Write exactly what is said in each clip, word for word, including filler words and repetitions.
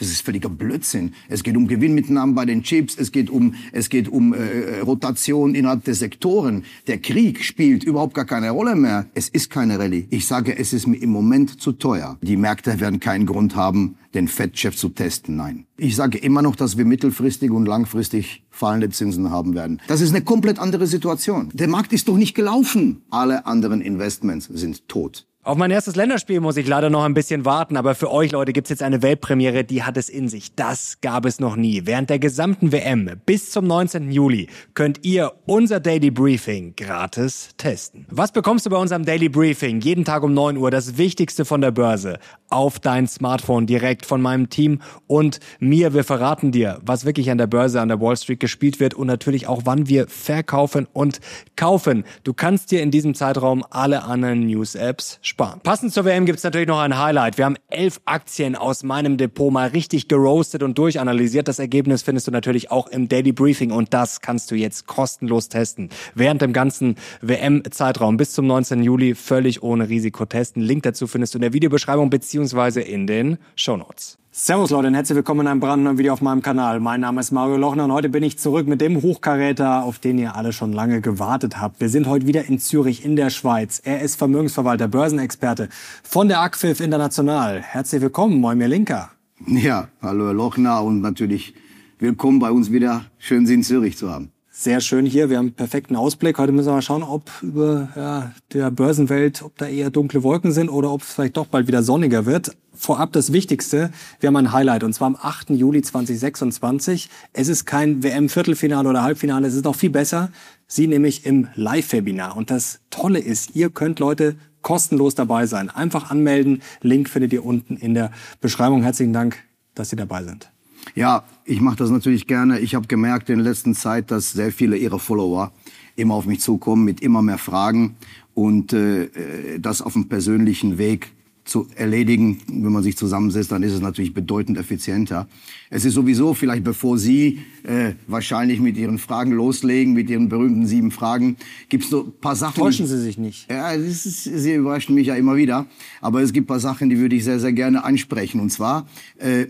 Das ist völliger Blödsinn. Es geht um Gewinnmitnahmen bei den Chips, es geht um, es geht um äh, Rotation innerhalb der Sektoren. Der Krieg spielt überhaupt gar keine Rolle mehr. Es ist keine Rallye. Ich sage, es ist mir im Moment zu teuer. Die Märkte werden keinen Grund haben, den Fed-Chef zu testen. Nein. Ich sage immer noch, dass wir mittelfristig und langfristig fallende Zinsen haben werden. Das ist eine komplett andere Situation. Der Markt ist doch nicht gelaufen. Alle anderen Investments sind tot. Auf mein erstes Länderspiel muss ich leider noch ein bisschen warten, aber für euch, Leute, gibt's jetzt eine Weltpremiere, die hat es in sich. Das gab es noch nie. Während der gesamten W M bis zum neunzehnten Juli könnt ihr unser Daily Briefing gratis testen. Was bekommst du bei unserem Daily Briefing? Jeden Tag um neun Uhr das Wichtigste von der Börse auf dein Smartphone direkt von meinem Team und mir. Wir verraten dir, was wirklich an der Börse, an der Wall Street gespielt wird und natürlich auch, wann wir verkaufen und kaufen. Du kannst dir in diesem Zeitraum alle anderen News-Apps sparen. Passend zur W M gibt's natürlich noch ein Highlight. Wir haben elf Aktien aus meinem Depot mal richtig geroastet und durchanalysiert. Das Ergebnis findest du natürlich auch im Daily Briefing und das kannst du jetzt kostenlos testen. Während dem ganzen W M-Zeitraum bis zum neunzehnten Juli völlig ohne Risiko testen. Link dazu findest du in der Videobeschreibung beziehungsweise in den Shownotes. Servus Leute und herzlich willkommen in einem brandneuen Video auf meinem Kanal. Mein Name ist Mario Lochner und heute bin ich zurück mit dem Hochkaräter, auf den ihr alle schon lange gewartet habt. Wir sind heute wieder in Zürich in der Schweiz. Er ist Vermögensverwalter, Börsenexperte von der A C F I F International. Herzlich willkommen, moin mir Linker. Ja, hallo Herr Lochner und natürlich willkommen bei uns wieder. Schön, Sie in Zürich zu haben. Sehr schön hier. Wir haben einen perfekten Ausblick. Heute müssen wir mal schauen, ob über ja, der Börsenwelt, ob da eher dunkle Wolken sind oder ob es vielleicht doch bald wieder sonniger wird. Vorab das Wichtigste. Wir haben ein Highlight und zwar am achten Juli zweitausendsechsundzwanzig. Es ist kein W M-Viertelfinale oder Halbfinale. Es ist noch viel besser. Sie nämlich im Live-Webinar. Und das Tolle ist, ihr könnt Leute kostenlos dabei sein. Einfach anmelden. Link findet ihr unten in der Beschreibung. Herzlichen Dank, dass Sie dabei sind. Ja, ich mache das natürlich gerne. Ich habe gemerkt in der letzten Zeit, dass sehr viele Ihrer Follower immer auf mich zukommen mit immer mehr Fragen und äh, das auf einem persönlichen Weg zu erledigen, wenn man sich zusammensetzt, dann ist es natürlich bedeutend effizienter. Es ist sowieso, vielleicht bevor Sie äh, wahrscheinlich mit Ihren Fragen loslegen, mit Ihren berühmten sieben Fragen, gibt es so ein paar Sachen... Täuschen Sie sich nicht. Ja, das ist, Sie überraschen mich ja immer wieder, aber es gibt ein paar Sachen, die würde ich sehr, sehr gerne ansprechen. Und zwar... Äh,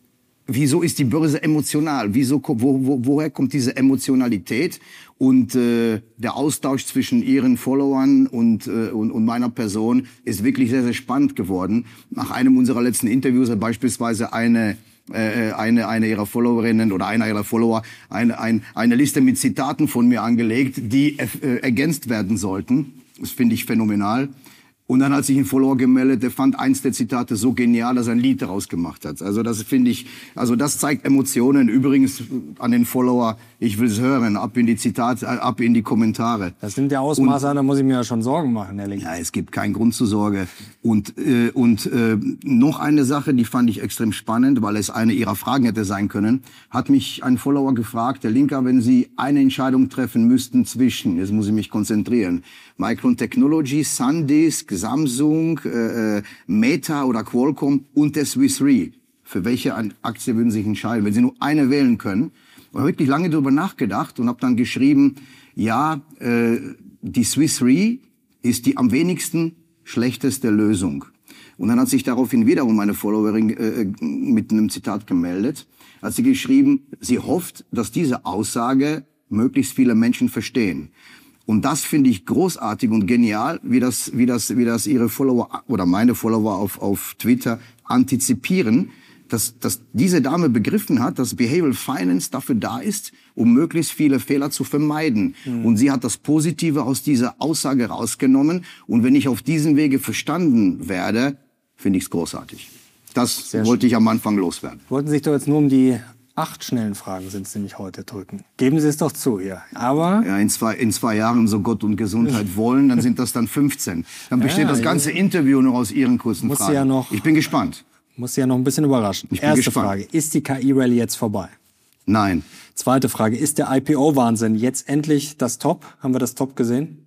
Wieso ist die Börse emotional? Wieso, wo, wo, woher kommt diese Emotionalität? Und äh, der Austausch zwischen Ihren Followern und, äh, und, und meiner Person ist wirklich sehr, sehr spannend geworden. Nach einem unserer letzten Interviews hat beispielsweise eine äh, eine eine ihrer Followerinnen oder einer ihrer Follower eine, ein, eine Liste mit Zitaten von mir angelegt, die äh, ergänzt werden sollten. Das finde ich phänomenal. Und dann hat sich ein Follower gemeldet, der fand eins der Zitate so genial, dass er ein Lied daraus gemacht hat. Also das finde ich, also das zeigt Emotionen. Übrigens an den Follower, ich will es hören, ab in die Zitate, ab in die Kommentare. Das nimmt ja Ausmaße an, da muss ich mir ja schon Sorgen machen, Herr Link. Ja, es gibt keinen Grund zur Sorge. Und äh, und äh, noch eine Sache, die fand ich extrem spannend, weil es eine Ihrer Fragen hätte sein können, hat mich ein Follower gefragt, Herr Linker, wenn Sie eine Entscheidung treffen müssten zwischen, jetzt muss ich mich konzentrieren, Micron Technology, SanDisk, Samsung, äh, Meta oder Qualcomm und der Swiss Re. Für welche Aktie würden Sie sich entscheiden, wenn Sie nur eine wählen können? Ich habe wirklich lange darüber nachgedacht und habe dann geschrieben, ja, äh, die Swiss Re ist die am wenigsten schlechteste Lösung. Und dann hat sich daraufhin wiederum eine Followerin äh, mit einem Zitat gemeldet. Hat sie geschrieben, sie hofft, dass diese Aussage möglichst viele Menschen verstehen. Und das finde ich großartig und genial, wie das, wie das, wie das ihre Follower oder meine Follower auf, auf Twitter antizipieren, dass, dass diese Dame begriffen hat, dass Behavioral Finance dafür da ist, um möglichst viele Fehler zu vermeiden. Mhm. Und sie hat das Positive aus dieser Aussage rausgenommen. Und wenn ich auf diesem Wege verstanden werde, finde ich es großartig. Das Sehr wollte schön. ich am Anfang loswerden. Wollten Sie sich doch jetzt nur um die acht schnellen Fragen sind es nämlich heute drücken. Geben Sie es doch zu hier. Aber ja, in zwei in zwei Jahren, so Gott und Gesundheit wollen, dann sind das dann fünfzehn. Dann besteht ja, das ganze ja. Interview nur aus Ihren kurzen muss Fragen. Ja noch, ich bin gespannt. Muss Sie ja noch ein bisschen überraschen. Ich bin Erste gespannt. Frage, ist die K I-Rallye jetzt vorbei? Nein. Zweite Frage, ist der I P O-Wahnsinn jetzt endlich das Top? Haben wir das Top gesehen?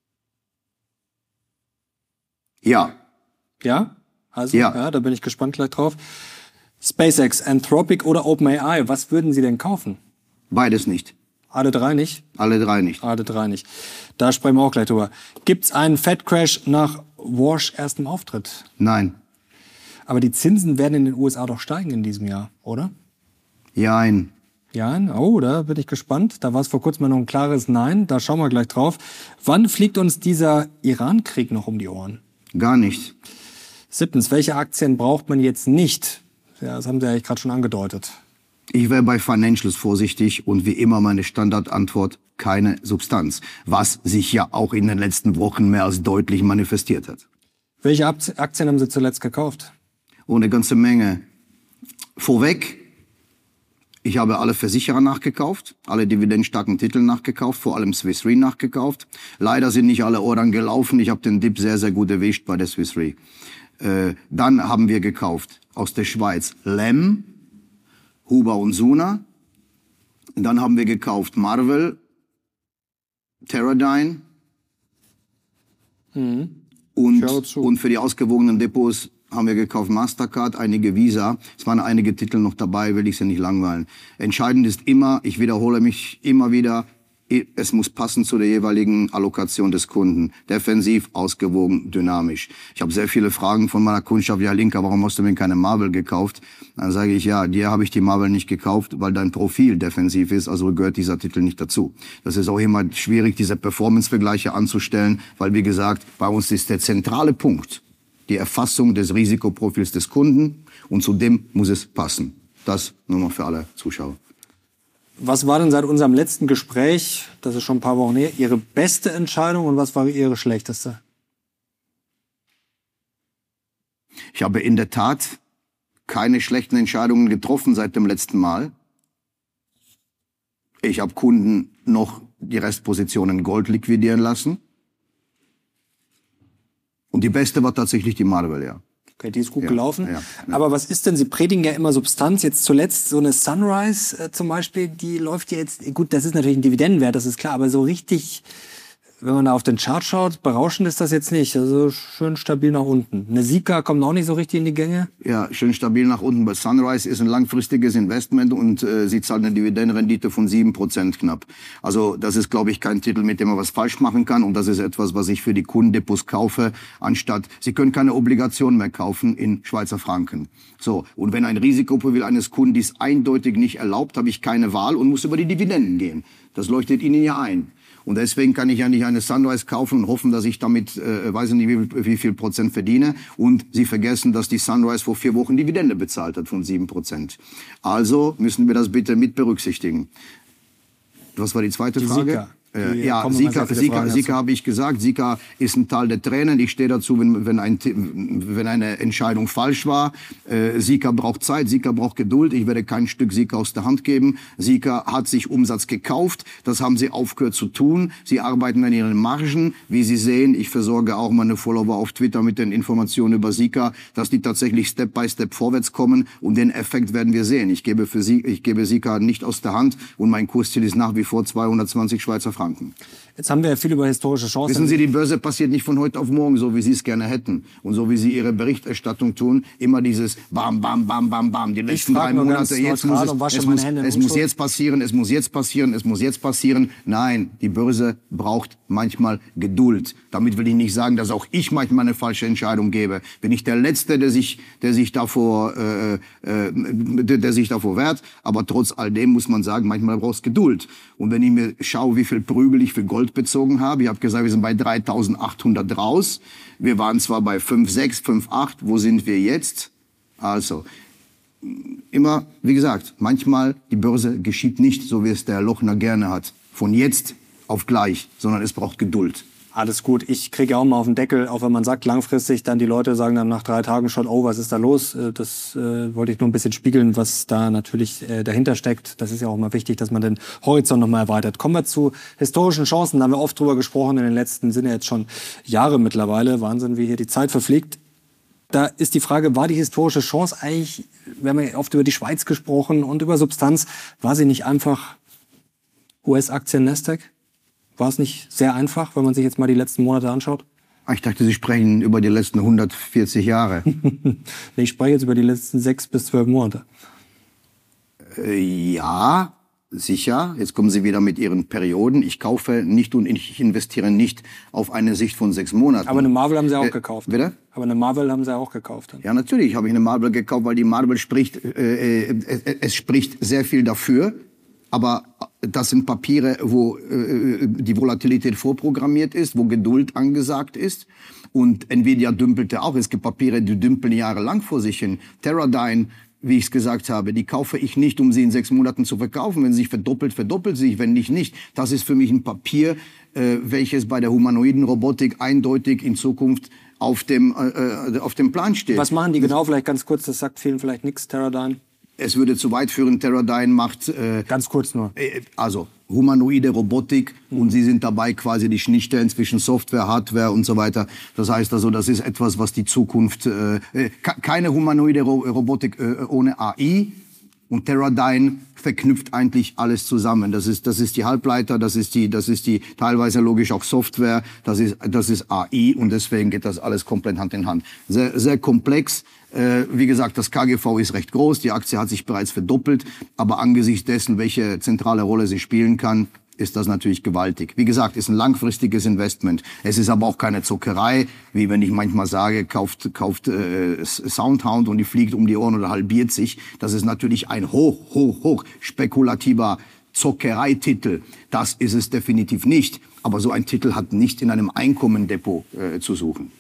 Ja. Ja? Also, ja. ja, da bin ich gespannt gleich drauf. SpaceX, Anthropic oder OpenAI, was würden Sie denn kaufen? Beides nicht. Alle drei nicht? Alle drei nicht. Alle drei nicht. Da sprechen wir auch gleich drüber. Gibt's einen Fed-Crash nach Walsh erstem Auftritt? Nein. Aber die Zinsen werden in den U S A doch steigen in diesem Jahr, oder? Jein. Ja, oh, da bin ich gespannt. Da war es vor kurzem mal noch ein klares Nein. Da schauen wir gleich drauf. Wann fliegt uns dieser Iran-Krieg noch um die Ohren? Gar nicht. Siebtens, welche Aktien braucht man jetzt nicht? Ja, das haben Sie eigentlich gerade schon angedeutet. Ich wäre bei Financials vorsichtig und wie immer meine Standardantwort, keine Substanz. Was sich ja auch in den letzten Wochen mehr als deutlich manifestiert hat. Welche Aktien haben Sie zuletzt gekauft? Oh, eine ganze Menge. Vorweg, ich habe alle Versicherer nachgekauft, alle dividendenstarken Titel nachgekauft, vor allem Swiss Re nachgekauft. Leider sind nicht alle Ordern gelaufen. Ich habe den Dip sehr, sehr gut erwischt bei der Swiss Re. Äh, dann haben wir gekauft aus der Schweiz Lem, Huber und Suna. Dann haben wir gekauft Marvel, Teradyne Mhm. und, und für die ausgewogenen Depots haben wir gekauft Mastercard, einige Visa. Es waren einige Titel noch dabei, will ich sie nicht langweilen. Entscheidend ist immer, ich wiederhole mich immer wieder, es muss passen zu der jeweiligen Allokation des Kunden. Defensiv, ausgewogen, dynamisch. Ich habe sehr viele Fragen von meiner Kundschaft. Ja, Linker, warum hast du mir keine Marvel gekauft? Dann sage ich, ja, dir habe ich die Marvel nicht gekauft, weil dein Profil defensiv ist, also gehört dieser Titel nicht dazu. Das ist auch immer schwierig, diese Performance-Vergleiche anzustellen, weil, wie gesagt, bei uns ist der zentrale Punkt die Erfassung des Risikoprofils des Kunden und zu dem muss es passen. Das nur mal für alle Zuschauer. Was war denn seit unserem letzten Gespräch, das ist schon ein paar Wochen her, Ihre beste Entscheidung und was war Ihre schlechteste? Ich habe in der Tat keine schlechten Entscheidungen getroffen seit dem letzten Mal. Ich habe Kunden noch die Restpositionen Gold liquidieren lassen. Und die beste war tatsächlich die Marvel, ja. Okay, die ist gut Ja, gelaufen. ja, ja. Aber was ist denn, Sie predigen ja immer Substanz. Jetzt zuletzt so eine Sunrise äh, zum Beispiel, die läuft ja jetzt, gut, das ist natürlich ein Dividendenwert, das ist klar, aber so richtig, wenn man da auf den Chart schaut, berauschend ist das jetzt nicht. Also schön stabil nach unten. Eine Sika kommt auch nicht so richtig in die Gänge. Ja, schön stabil nach unten. Bei Sunrise ist ein langfristiges Investment und äh, sie zahlt eine Dividendenrendite von sieben Prozent knapp. Also das ist, glaube ich, kein Titel, mit dem man was falsch machen kann. Und das ist etwas, was ich für die Kundendepots kaufe, anstatt, sie können keine Obligationen mehr kaufen in Schweizer Franken. So, und wenn ein Risikoprofil eines Kunden dies eindeutig nicht erlaubt, habe ich keine Wahl und muss über die Dividenden gehen. Das leuchtet Ihnen ja ein. Und deswegen kann ich ja nicht eine Sunrise kaufen und hoffen, dass ich damit, äh, weiß ich nicht, wie, wie viel Prozent verdiene. Und Sie vergessen, dass die Sunrise vor vier Wochen Dividende bezahlt hat von sieben Prozent. Also müssen wir das bitte mit berücksichtigen. Was war die zweite Die Frage? Sika. Äh, Die ja, kommen Sika, immer sehr viele Sika, Fragen Sika dazu. habe ich gesagt. Sika ist ein Teil der Tränen. Ich stehe dazu, wenn, wenn, ein, wenn eine Entscheidung falsch war. Äh, Sika braucht Zeit, Sika braucht Geduld. Ich werde kein Stück Sika aus der Hand geben. Sika hat sich Umsatz gekauft. Das haben sie aufgehört zu tun. Sie arbeiten an ihren Margen. Wie Sie sehen, ich versorge auch meine Follower auf Twitter mit den Informationen über Sika, dass die tatsächlich Step by Step vorwärts kommen. Und den Effekt werden wir sehen. Ich gebe, für Sie, ich gebe Sika nicht aus der Hand. Und mein Kursziel ist nach wie vor zweihundertzwanzig Schweizer Franken. Jetzt haben wir ja viel über historische Chancen. Wissen Sie, die Börse passiert nicht von heute auf morgen, so wie Sie es gerne hätten. Und so wie Sie Ihre Berichterstattung tun, immer dieses Bam, Bam, Bam, Bam, Bam. Die letzten frag drei nur ganz Monate, jetzt neutral muss und wasche es, es, meine muss, Hände in es muss Unschuld. jetzt passieren, es muss jetzt passieren, es muss jetzt passieren. Nein, die Börse braucht manchmal Geduld. Damit will ich nicht sagen, dass auch ich manchmal eine falsche Entscheidung gebe. Bin ich der Letzte, der sich, der sich davor, äh, äh, der, der sich davor wehrt. Aber trotz all dem muss man sagen, manchmal braucht es Geduld. Und wenn ich mir schaue, wie viel Prügel ich für Gold bezogen habe, ich habe gesagt, wir sind bei dreitausendachthundert raus. Wir waren zwar bei fünf Komma sechs, fünf Komma acht. Wo sind wir jetzt? Also, immer, wie gesagt, manchmal die Börse geschieht nicht, so wie es der Lochner gerne hat. Von jetzt auf gleich, sondern es braucht Geduld. Alles gut. Ich kriege auch mal auf den Deckel, auch wenn man sagt langfristig, dann die Leute sagen dann nach drei Tagen schon, oh, was ist da los? Äh, Das äh, wollte ich nur ein bisschen spiegeln, was da natürlich äh, dahinter steckt. Das ist ja auch mal wichtig, dass man den Horizont nochmal erweitert. Kommen wir zu historischen Chancen. Da haben wir oft drüber gesprochen in den letzten, sind ja jetzt schon Jahre mittlerweile. Wahnsinn, wie hier die Zeit verfliegt. Da ist die Frage, war die historische Chance eigentlich, wir haben ja oft über die Schweiz gesprochen und über Substanz, war sie nicht einfach U S-Aktien Nasdaq? War es nicht sehr einfach, wenn man sich jetzt mal die letzten Monate anschaut? Ich dachte, Sie sprechen über die letzten hundertvierzig Jahre. Ich spreche jetzt über die letzten sechs bis zwölf Monate. äh, ja, sicher, jetzt kommen Sie wieder mit Ihren Perioden. Ich kaufe nicht und ich investiere nicht auf eine Sicht von sechs Monaten. Aber eine Marvel haben Sie auch äh, gekauft. Bitte? Aber eine Marvel haben Sie auch gekauft. Dann. Ja, natürlich habe ich eine Marvel gekauft, weil die Marvel spricht, äh, äh, es spricht sehr viel dafür. Aber das sind Papiere, wo äh, die Volatilität vorprogrammiert ist, wo Geduld angesagt ist. Und Nvidia dümpelte auch. Es gibt Papiere, die dümpeln jahrelang vor sich hin. Teradyne, wie ich es gesagt habe, die kaufe ich nicht, um sie in sechs Monaten zu verkaufen. Wenn sie sich verdoppelt, verdoppelt sie sich. Wenn nicht, nicht. Das ist für mich ein Papier, äh, welches bei der humanoiden Robotik eindeutig in Zukunft auf dem, äh, auf dem Plan steht. Was machen die genau? Vielleicht ganz kurz, das sagt vielen vielleicht nichts, Teradyne. Es würde zu weit führen. Teradyne macht... Äh, Ganz kurz nur. Äh, also humanoide Robotik mhm. und sie sind dabei quasi die Schnittstellen zwischen Software, Hardware und so weiter. Das heißt also, das ist etwas, was die Zukunft... Äh, keine humanoide Ro Robotik äh, ohne A I. Und Teradyne verknüpft eigentlich alles zusammen. Das ist, das ist die Halbleiter, das ist die, das ist die teilweise logisch auch Software, das ist, das ist A I und deswegen geht das alles komplett Hand in Hand. Sehr, sehr komplex. Äh, wie gesagt, das K G V ist recht groß, die Aktie hat sich bereits verdoppelt, aber angesichts dessen, welche zentrale Rolle sie spielen kann, ist das natürlich gewaltig. Wie gesagt, ist ein langfristiges Investment. Es ist aber auch keine Zockerei, wie wenn ich manchmal sage, kauft, kauft äh, Soundhound und die fliegt um die Ohren oder halbiert sich. Das ist natürlich ein hoch, hoch, hoch spekulativer Zockereititel. Das ist es definitiv nicht. Aber so ein Titel hat nicht in einem Einkommendepot äh, zu suchen.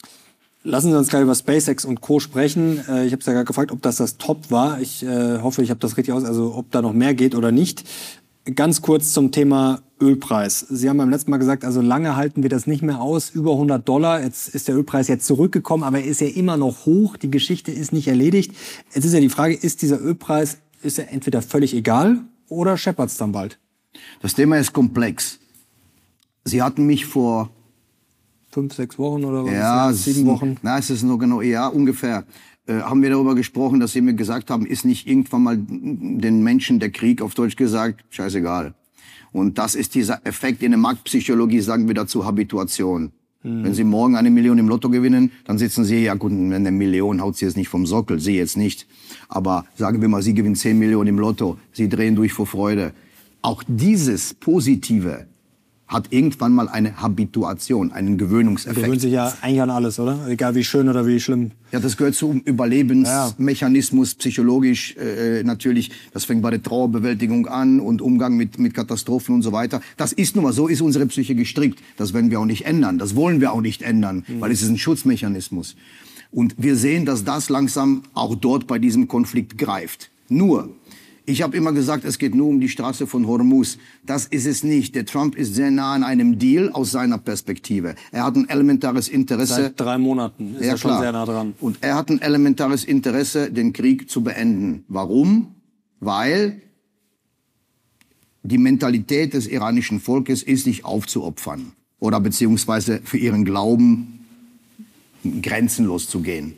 Lassen Sie uns gleich über SpaceX und Co. sprechen. Äh, ich habe es ja gerade gefragt, ob das das Top war. Ich äh, hoffe, ich habe das richtig aus, also ob da noch mehr geht oder nicht. Ganz kurz zum Thema Ölpreis. Sie haben beim letzten Mal gesagt, also lange halten wir das nicht mehr aus, über hundert Dollar. Jetzt ist der Ölpreis jetzt zurückgekommen, aber er ist ja immer noch hoch. Die Geschichte ist nicht erledigt. Jetzt ist ja die Frage, ist dieser Ölpreis, ist er entweder völlig egal oder scheppert's dann bald? Das Thema ist komplex. Sie hatten mich vor... Fünf, sechs Wochen oder was? Ja, ist das? Sieben Wochen? Na, es ist noch genau, ja, ungefähr. Äh, haben wir darüber gesprochen, dass Sie mir gesagt haben, ist nicht irgendwann mal den Menschen der Krieg, auf Deutsch gesagt, scheißegal. Und das ist dieser Effekt in der Marktpsychologie, sagen wir dazu Habituation. Hm. Wenn Sie morgen eine Million im Lotto gewinnen, dann sitzen Sie, ja gut, eine Million haut Sie jetzt nicht vom Sockel, Sie jetzt nicht. Aber sagen wir mal, Sie gewinnen zehn Millionen im Lotto, Sie drehen durch vor Freude. Auch dieses Positive hat irgendwann mal eine Habituation, einen Gewöhnungseffekt. Man gewöhnt sich ja eigentlich an alles, oder? Egal wie schön oder wie schlimm. Ja, das gehört zum Überlebensmechanismus, psychologisch äh, natürlich. Das fängt bei der Trauerbewältigung an und Umgang mit, mit Katastrophen und so weiter. Das ist nun mal, so ist unsere Psyche gestrickt. Das werden wir auch nicht ändern. Das wollen wir auch nicht ändern, mhm. weil es ist ein Schutzmechanismus. Und wir sehen, dass das langsam auch dort bei diesem Konflikt greift. Nur, ich habe immer gesagt, es geht nur um die Straße von Hormuz. Das ist es nicht. Der Trump ist sehr nah an einem Deal aus seiner Perspektive. Er hat ein elementares Interesse. Seit drei Monaten ist ja, er schon klar. sehr nah dran. Und er hat ein elementares Interesse, den Krieg zu beenden. Warum? Weil die Mentalität des iranischen Volkes ist, sich aufzuopfern. Oder beziehungsweise für ihren Glauben grenzenlos zu gehen.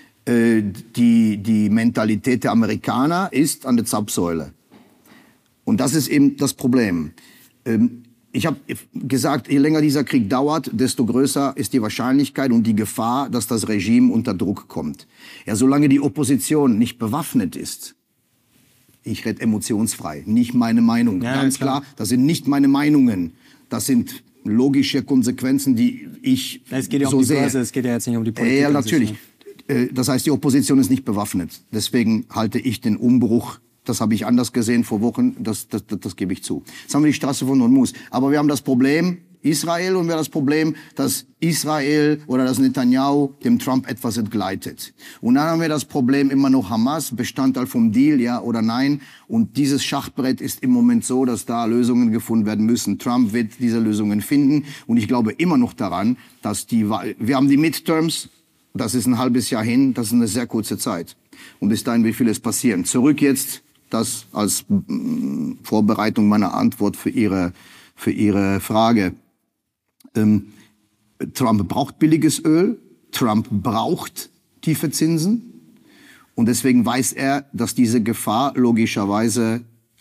Die, die Mentalität der Amerikaner ist an der Zapfsäule. Und das ist eben das Problem. Ich habe gesagt, je länger dieser Krieg dauert, desto größer ist die Wahrscheinlichkeit und die Gefahr, dass das Regime unter Druck kommt. Ja, solange die Opposition nicht bewaffnet ist, ich rede emotionsfrei, nicht meine Meinung, ja, ganz klar. klar, das sind nicht meine Meinungen, das sind logische Konsequenzen, die ich es geht ja so um die sehe. Börse, es geht ja jetzt nicht um die Politik. Ja, natürlich. Das heißt, die Opposition ist nicht bewaffnet. Deswegen halte ich den Umbruch, das habe ich anders gesehen vor Wochen, das, das, das, das gebe ich zu. Jetzt haben wir die Straße von Hormuz. Aber wir haben das Problem Israel und wir haben das Problem, dass Israel oder das Netanyahu dem Trump etwas entgleitet. Und dann haben wir das Problem immer noch Hamas, Bestandteil vom Deal, ja oder nein. Und dieses Schachbrett ist im Moment so, dass da Lösungen gefunden werden müssen. Trump wird diese Lösungen finden. Und ich glaube immer noch daran, dass die, wir haben die Midterms, das ist ein halbes Jahr hin, das ist eine sehr kurze Zeit. Und bis dahin wird vieles passieren. Zurück jetzt, das als mm, Vorbereitung meiner Antwort für Ihre, für Ihre Frage. Ähm, Trump braucht billiges Öl, Trump braucht tiefe Zinsen. Und deswegen weiß er, dass diese Gefahr logischerweise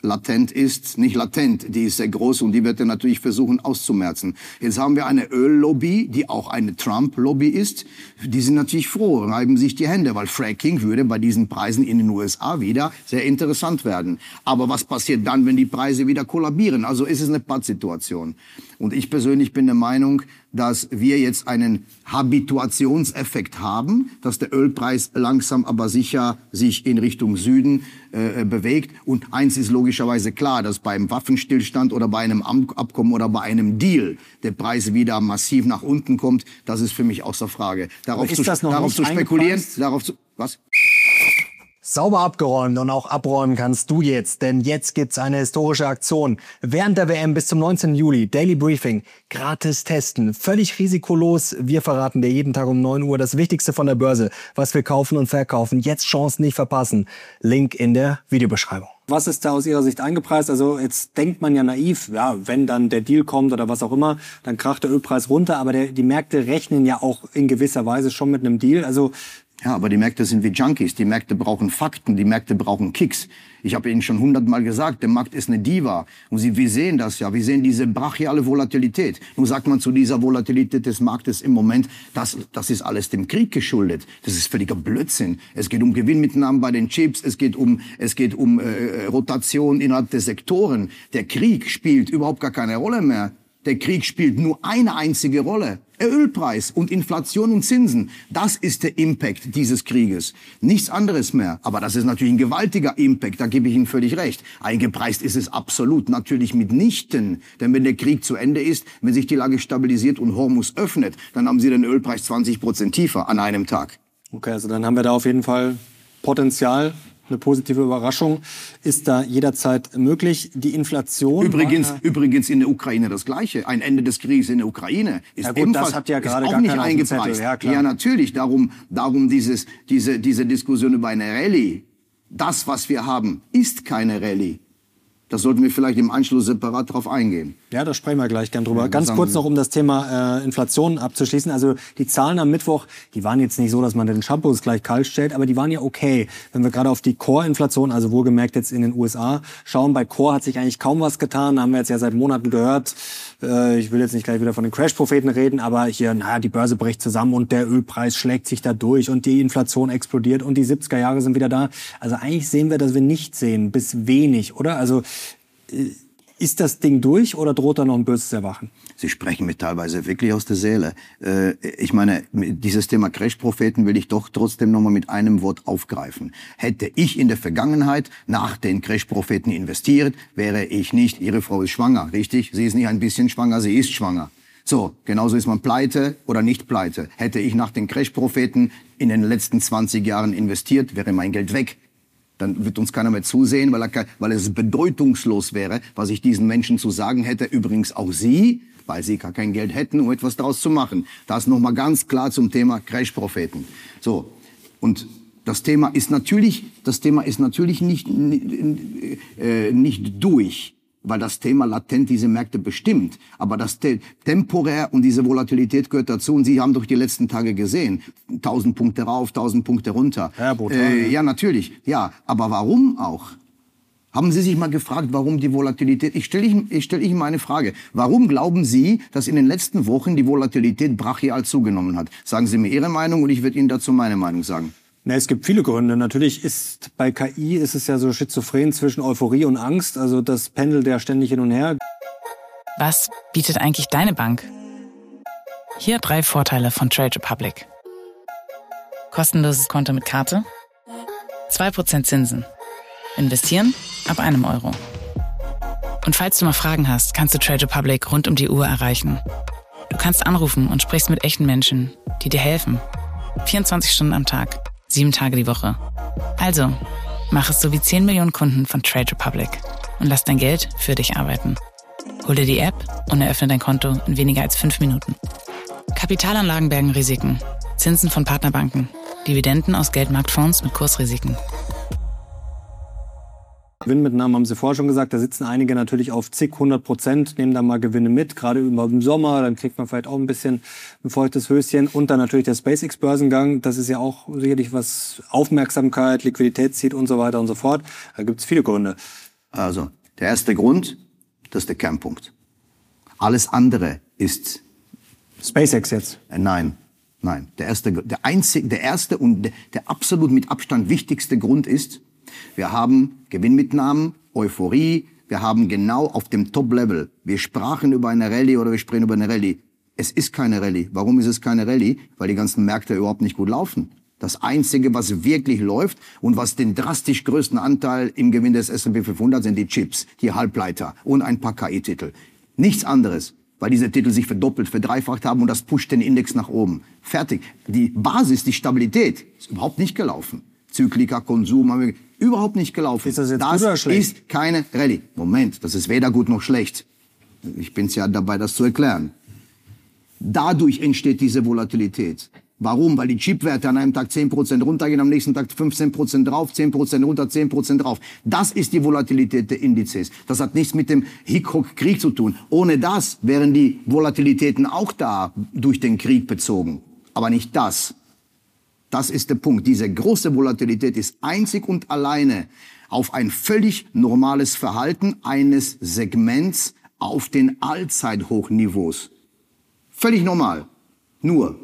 latent ist, nicht latent, die ist sehr groß und die wird er natürlich versuchen auszumerzen. Jetzt haben wir eine Öllobby, die auch eine Trump-Lobby ist. Die sind natürlich froh, reiben sich die Hände, weil Fracking würde bei diesen Preisen in den U S A wieder sehr interessant werden. Aber was passiert dann, wenn die Preise wieder kollabieren? Also ist es eine Pattsituation. Und ich persönlich bin der Meinung, dass wir jetzt einen Habituationseffekt haben, dass der Ölpreis langsam aber sicher sich in Richtung Süden äh, bewegt. Und eins ist logischerweise klar, dass beim Waffenstillstand oder bei einem Abkommen oder bei einem Deal der Preis wieder massiv nach unten kommt. Das ist für mich außer Frage. Darauf zu, darauf zu spekulieren, darauf zu, was? Sauber abgeräumt und auch abräumen kannst du jetzt, denn jetzt gibt's eine historische Aktion. Während der W M bis zum neunzehnten Juli, Daily Briefing, gratis testen, völlig risikolos. Wir verraten dir jeden Tag um neun Uhr das Wichtigste von der Börse, was wir kaufen und verkaufen. Jetzt Chance nicht verpassen. Link in der Videobeschreibung. Was ist da aus Ihrer Sicht eingepreist? Also jetzt denkt man ja naiv, ja, wenn dann der Deal kommt oder was auch immer, dann kracht der Ölpreis runter. Aber der, die Märkte rechnen ja auch in gewisser Weise schon mit einem Deal. Also ja, aber die Märkte sind wie Junkies. Die Märkte brauchen Fakten, die Märkte brauchen Kicks. Ich habe Ihnen schon hundertmal gesagt, der Markt ist eine Diva. Und Sie, wir sehen das ja, wir sehen diese brachiale Volatilität. Nun sagt man zu dieser Volatilität des Marktes im Moment, das, das ist alles dem Krieg geschuldet. Das ist völliger Blödsinn. Es geht um Gewinnmitnahmen bei den Chips, es geht um, es geht um äh, Rotation innerhalb der Sektoren. Der Krieg spielt überhaupt gar keine Rolle mehr. Der Krieg spielt nur eine einzige Rolle. Der Ölpreis und Inflation und Zinsen. Das ist der Impact dieses Krieges. Nichts anderes mehr. Aber das ist natürlich ein gewaltiger Impact. Da gebe ich Ihnen völlig recht. Eingepreist ist es absolut natürlich mitnichten. Denn wenn der Krieg zu Ende ist, wenn sich die Lage stabilisiert und Hormuz öffnet, dann haben Sie den Ölpreis zwanzig Prozent tiefer an einem Tag. Okay, also dann haben wir da auf jeden Fall Potenzial. Eine positive Überraschung ist da jederzeit möglich. Die Inflation... Übrigens, war, übrigens in der Ukraine das Gleiche. Ein Ende des Krieges in der Ukraine ist ja gut, ebenfalls das hat ja gerade auch gar nicht keiner eingepreist. Ja, klar. Ja, natürlich. Darum, darum dieses, diese, diese Diskussion über eine Rallye. Das, was wir haben, ist keine Rallye. Das sollten wir vielleicht im Anschluss separat drauf eingehen. Ja, da sprechen wir gleich gern drüber. Ja, Ganz kurz noch, um das Thema äh, Inflation abzuschließen. Also die Zahlen am Mittwoch, die waren jetzt nicht so, dass man den Shampoos gleich kalt stellt, aber die waren ja okay. Wenn wir gerade auf die Core-Inflation, also wohlgemerkt jetzt in den U S A, schauen, bei Core hat sich eigentlich kaum was getan. Da haben wir jetzt ja seit Monaten gehört. Äh, ich will jetzt nicht gleich wieder von den Crash-Propheten reden, aber hier, naja, die Börse bricht zusammen und der Ölpreis schlägt sich da durch und die Inflation explodiert und die siebziger Jahre sind wieder da. Also eigentlich sehen wir, dass wir nichts sehen, bis wenig, oder? Also ist das Ding durch oder droht da noch ein böses Erwachen? Sie sprechen mir teilweise wirklich aus der Seele. Äh, ich meine, dieses Thema Crash-Propheten will ich doch trotzdem noch mal mit einem Wort aufgreifen. Hätte ich in der Vergangenheit nach den Crash-Propheten investiert, wäre ich nicht, Ihre Frau ist schwanger, richtig? Sie ist nicht ein bisschen schwanger, sie ist schwanger. So, genauso ist man pleite oder nicht pleite. Hätte ich nach den Crash-Propheten in den letzten zwanzig Jahren investiert, wäre mein Geld weg. Dann wird uns keiner mehr zusehen, weil, er, weil es bedeutungslos wäre, was ich diesen Menschen zu sagen hätte. Übrigens auch Sie, weil Sie gar kein Geld hätten, um etwas daraus zu machen. Das nochmal ganz klar zum Thema Crash-Propheten. So, und das Thema ist natürlich, das Thema ist natürlich nicht, äh, nicht durch, weil das Thema latent diese Märkte bestimmt. Aber das te- temporär und diese Volatilität gehört dazu. Und Sie haben doch die letzten Tage gesehen, tausend Punkte rauf, tausend Punkte runter. Ja, brutal, äh, ja. ja, natürlich. Ja, aber warum auch? Haben Sie sich mal gefragt, warum die Volatilität... Ich stelle Ihnen, ich stelle Ihnen mal eine Frage. Warum glauben Sie, dass in den letzten Wochen die Volatilität brachial zugenommen hat? Sagen Sie mir Ihre Meinung und ich werde Ihnen dazu meine Meinung sagen. Na, es gibt viele Gründe. Natürlich ist bei K I ist es ja so schizophren zwischen Euphorie und Angst. Also das pendelt ja ständig hin und her. Was bietet eigentlich deine Bank? Hier drei Vorteile von Trade Republic. Kostenloses Konto mit Karte. zwei Prozent Zinsen. Investieren ab einem Euro. Und falls du mal Fragen hast, kannst du Trade Republic rund um die Uhr erreichen. Du kannst anrufen und sprichst mit echten Menschen, die dir helfen. vierundzwanzig Stunden am Tag. Sieben Tage die Woche. Also, mach es so wie zehn Millionen Kunden von Trade Republic und lass dein Geld für dich arbeiten. Hol dir die App und eröffne dein Konto in weniger als fünf Minuten. Kapitalanlagen bergen Risiken, Zinsen von Partnerbanken, Dividenden aus Geldmarktfonds mit Kursrisiken. Gewinnmitnahmen haben Sie vorher schon gesagt, da sitzen einige natürlich auf zig, hundert Prozent, nehmen da mal Gewinne mit, gerade im Sommer, dann kriegt man vielleicht auch ein bisschen ein feuchtes Höschen. Und dann natürlich der SpaceX-Börsengang, das ist ja auch sicherlich was Aufmerksamkeit, Liquidität zieht und so weiter und so fort. Da gibt es viele Gründe. Also, Der erste Grund, das ist der Kernpunkt. Alles andere ist... SpaceX jetzt? Äh, nein, nein. Der erste, der einzige, der erste und der, der absolut mit Abstand wichtigste Grund ist, wir haben Gewinnmitnahmen, Euphorie, wir haben genau auf dem Top-Level, wir sprachen über eine Rallye oder wir sprechen über eine Rallye. Es ist keine Rallye. Warum ist es keine Rallye? Weil die ganzen Märkte überhaupt nicht gut laufen. Das Einzige, was wirklich läuft und was den drastisch größten Anteil im Gewinn des S und P fünfhundert sind die Chips, die Halbleiter und ein paar K I-Titel. Nichts anderes, weil diese Titel sich verdoppelt, verdreifacht haben und das pusht den Index nach oben. Fertig. Die Basis, die Stabilität ist überhaupt nicht gelaufen. Zyklika, Konsum, haben wir überhaupt nicht gelaufen. Ist das jetzt das gut oder schlecht? Ist keine Rallye. Moment, das ist weder gut noch schlecht. Ich bin's ja dabei, das zu erklären. Dadurch entsteht diese Volatilität. Warum? Weil die Chipwerte an einem Tag zehn Prozent runtergehen, am nächsten Tag fünfzehn Prozent drauf, zehn Prozent runter, zehn Prozent drauf. Das ist die Volatilität der Indizes. Das hat nichts mit dem Hickok-Krieg zu tun. Ohne das wären die Volatilitäten auch da durch den Krieg bezogen. Aber nicht das. Das ist der Punkt. Diese große Volatilität ist einzig und alleine auf ein völlig normales Verhalten eines Segments auf den Allzeithochniveaus. Völlig normal. Nur,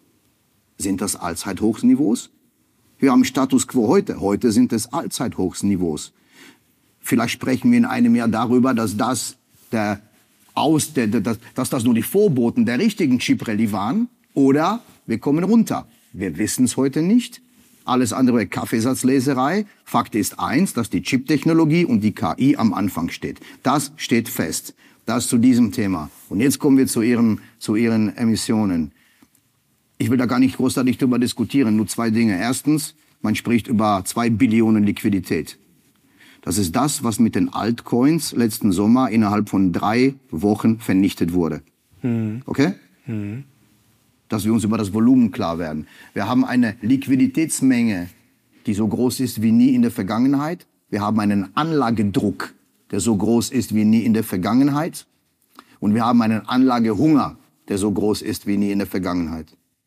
sind das Allzeithochniveaus? Wir haben Status quo heute. Heute sind es Allzeithochniveaus. Vielleicht sprechen wir in einem Jahr darüber, dass das, der Aus, der, der, dass das nur die Vorboten der richtigen Chip-Rallye waren. Oder wir kommen runter. Wir wissen es heute nicht. Alles andere Kaffeesatzleserei. Fakt ist eins, dass die Chip-Technologie und die K I am Anfang steht. Das steht fest. Das zu diesem Thema. Und jetzt kommen wir zu Ihren, zu Ihren Emissionen. Ich will da gar nicht großartig drüber diskutieren, nur zwei Dinge. Erstens, man spricht über zwei Billionen Liquidität. Das ist das, was mit den Altcoins letzten Sommer innerhalb von drei Wochen vernichtet wurde. Hm. Okay? Hm. Dass wir uns über das Volumen klar werden. Wir haben eine Liquiditätsmenge, die so groß ist wie nie in der Vergangenheit. Wir haben einen Anlagedruck, der so groß ist wie nie in der Vergangenheit. Und wir haben einen Anlagehunger, der so groß ist wie nie in der Vergangenheit.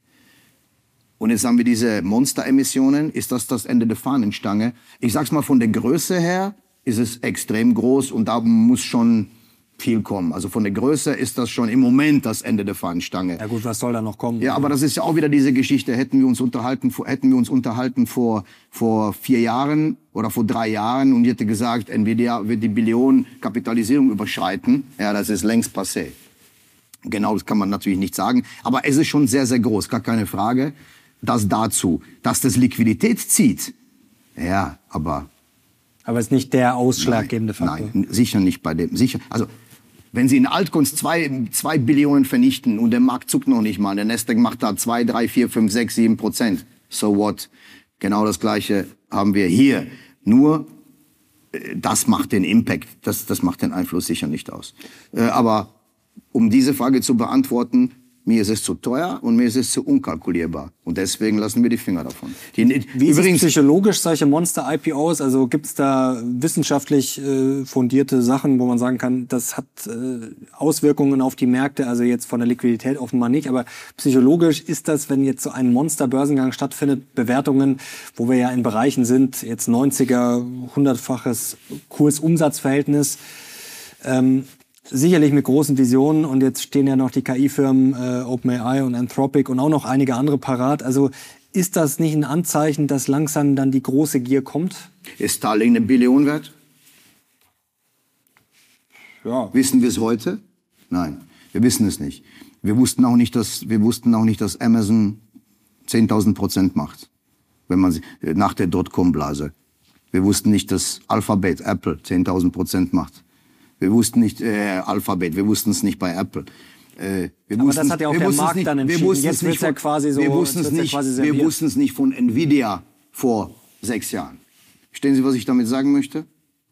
Und jetzt haben wir diese Monsteremissionen. Ist das das Ende der Fahnenstange? Ich sag's mal, von der Größe her ist es extrem groß und da muss schon viel kommen. Also von der Größe ist das schon im Moment das Ende der Fahnenstange. Ja gut, was soll da noch kommen? Ja, aber das ist ja auch wieder diese Geschichte. Hätten wir uns unterhalten, hätten wir uns unterhalten vor, vor vier Jahren oder vor drei Jahren und ich hätte gesagt, Nvidia wird die Billionen-Kapitalisierung überschreiten. Ja, das ist längst passé. Genau, das kann man natürlich nicht sagen. Aber es ist schon sehr, sehr groß, gar keine Frage. Das dazu, dass das Liquidität zieht. Ja, aber... Aber es ist nicht der ausschlaggebende nein, Faktor. Nein, sicher nicht bei dem. Sicher, also, wenn Sie in Altcoins zwei, zwei Billionen vernichten und der Markt zuckt noch nicht mal, der Nasdaq macht da zwei, drei, vier, fünf, sechs, sieben Prozent. So what? Genau das Gleiche haben wir hier. Nur, das macht den Impact, das, das macht den Einfluss sicher nicht aus. Aber um diese Frage zu beantworten, mir ist es zu teuer und mir ist es zu unkalkulierbar. Und deswegen lassen wir die Finger davon. Die, Wie ist es psychologisch, solche Monster-I P Os? Also gibt es da wissenschaftlich äh, fundierte Sachen, wo man sagen kann, das hat äh, Auswirkungen auf die Märkte? Also jetzt von der Liquidität offenbar nicht. Aber psychologisch ist das, wenn jetzt so ein Monster-Börsengang stattfindet, Bewertungen, wo wir ja in Bereichen sind, jetzt neunziger, hundertfaches Kurs-Umsatz-Verhältnis, ähm, sicherlich mit großen Visionen und jetzt stehen ja noch die K I-Firmen äh, OpenAI und Anthropic und auch noch einige andere parat. Also ist das nicht ein Anzeichen, dass langsam dann die große Gier kommt? Ist Starlink eine Billion wert? Ja. Wissen wir es heute? Nein, wir wissen es nicht. Wir wussten auch nicht, dass, wir wussten auch nicht, dass Amazon zehntausend Prozent macht, wenn man nach der Dotcom-Blase. Wir wussten nicht, dass Alphabet, Apple zehntausend Prozent macht. Wir wussten nicht, äh, Alphabet, wir wussten es nicht bei Apple. Äh, wir Aber das hat ja auch der Markt nicht, dann entschieden. Jetzt wird's ja quasi so, wir wussten es nicht, wir wussten es nicht von Nvidia vor sechs Jahren. Verstehen Sie, was ich damit sagen möchte?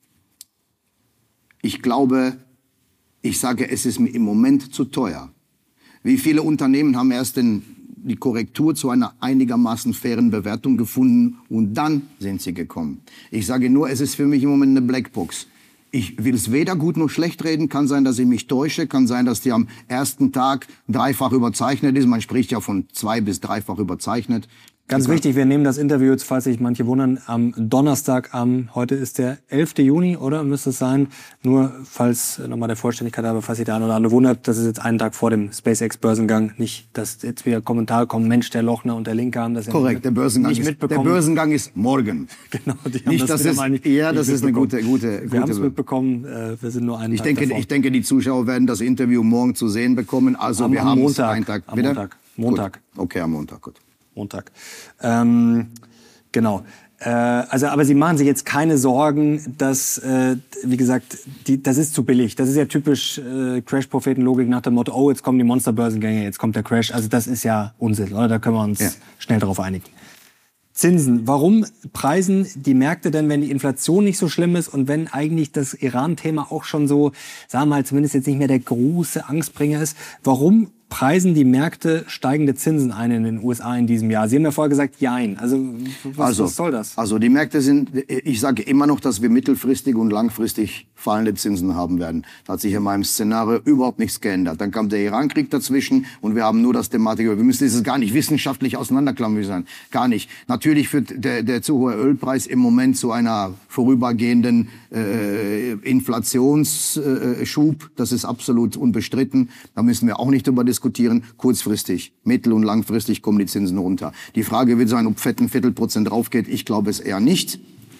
Ich glaube, ich sage, es ist mir im Moment zu teuer. Wie viele Unternehmen haben erst den, die Korrektur zu einer einigermaßen fairen Bewertung gefunden und dann sind sie gekommen. Ich sage nur, es ist für mich im Moment eine Blackbox. Ich will es weder gut noch schlecht reden. Kann sein, dass ich mich täusche. Kann sein, dass die am ersten Tag dreifach überzeichnet ist. Man spricht ja von zwei- bis dreifach überzeichnet. Ganz Super. wichtig, wir nehmen das Interview jetzt, falls sich manche wundern, am Donnerstag, am, heute ist der elfte Juni, oder? Müsste es sein. Nur, falls, nochmal der Vollständigkeit aber, falls sich der eine oder andere wundert, das ist jetzt einen Tag vor dem SpaceX-Börsengang. Nicht, dass jetzt wieder Kommentare kommen, Mensch, der Lochner und der Linke haben das ja Korrekt, der Börsengang, nicht ist, mitbekommen. der Börsengang ist morgen. Genau, die haben Nicht, das das wieder ist, mal nicht, ja, nicht das ist eine mitbekommen. gute, gute, Wir gute haben es mitbekommen, äh, wir sind nur einen Ich Tag denke, davor. ich denke, die Zuschauer werden das Interview morgen zu sehen bekommen. Also Am- wir am haben Montag. einen Tag. Am Bitte? Montag. Montag. Gut. Okay, am Montag, gut. Montag. Ähm, genau. Äh, also, aber Sie machen sich jetzt keine Sorgen, dass, äh, wie gesagt, die, das ist zu billig. Das ist ja typisch äh, Crash-Prophetenlogik nach dem Motto, oh, jetzt kommen die Monsterbörsengänge, jetzt kommt der Crash. Also das ist ja Unsinn, oder? Da können wir uns Ja. schnell darauf einigen. Zinsen. Warum preisen die Märkte denn, wenn die Inflation nicht so schlimm ist und wenn eigentlich das Iran-Thema auch schon so, sagen wir mal, zumindest jetzt nicht mehr der große Angstbringer ist, warum preisen die Märkte steigende Zinsen ein in den U S A in diesem Jahr? Sie haben ja vorher gesagt, jein. Also was, Also, was soll das? Also die Märkte sind, ich sage immer noch, dass wir mittelfristig und langfristig fallende Zinsen haben werden. Da hat sich in meinem Szenario überhaupt nichts geändert. Dann kam der Iran-Krieg dazwischen und wir haben nur das Thematik, wir müssen dieses gar nicht wissenschaftlich auseinanderklammern, gar nicht. Natürlich führt der, der zu hohe Ölpreis im Moment zu einer vorübergehenden äh, Inflationsschub. Äh, das ist absolut unbestritten. Da müssen wir auch nicht drüber diskutieren. Kurzfristig, mittel- und langfristig kommen die Zinsen runter. Die Frage wird sein, ob Fett ein Viertelprozent draufgeht. Ich glaube es eher nicht.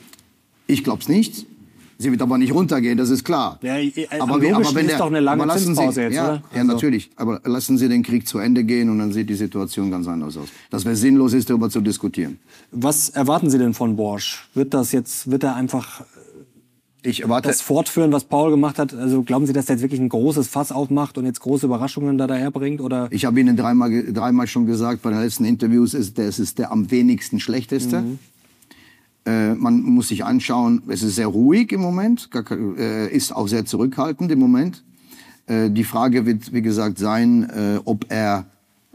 Ich glaube es nicht. Sie wird aber nicht runtergehen, das ist klar. Ja, aber, am wie, aber logischsten wenn ist der, doch eine lange aber lassen Zinspause Sie, jetzt, ja, oder? Ja, Also- natürlich. Aber lassen Sie den Krieg zu Ende gehen und dann sieht die Situation ganz anders aus. Das wäre sinnlos, ist darüber zu diskutieren. Was erwarten Sie denn von Borsch? Wird das jetzt, wird er einfach Ich erwarte, das fortführen, was Paul gemacht hat? Also glauben Sie, dass er jetzt wirklich ein großes Fass aufmacht und jetzt große Überraschungen da daherbringt? Oder? ich habe Ihnen dreimal, ge- dreimal schon gesagt, bei den letzten Interviews, ist, der, es ist der am wenigsten schlechteste. Mhm. Äh, man muss sich anschauen, es ist sehr ruhig im Moment, gar ke- äh, ist auch sehr zurückhaltend im Moment. Äh, die Frage wird, wie gesagt, sein, äh, ob er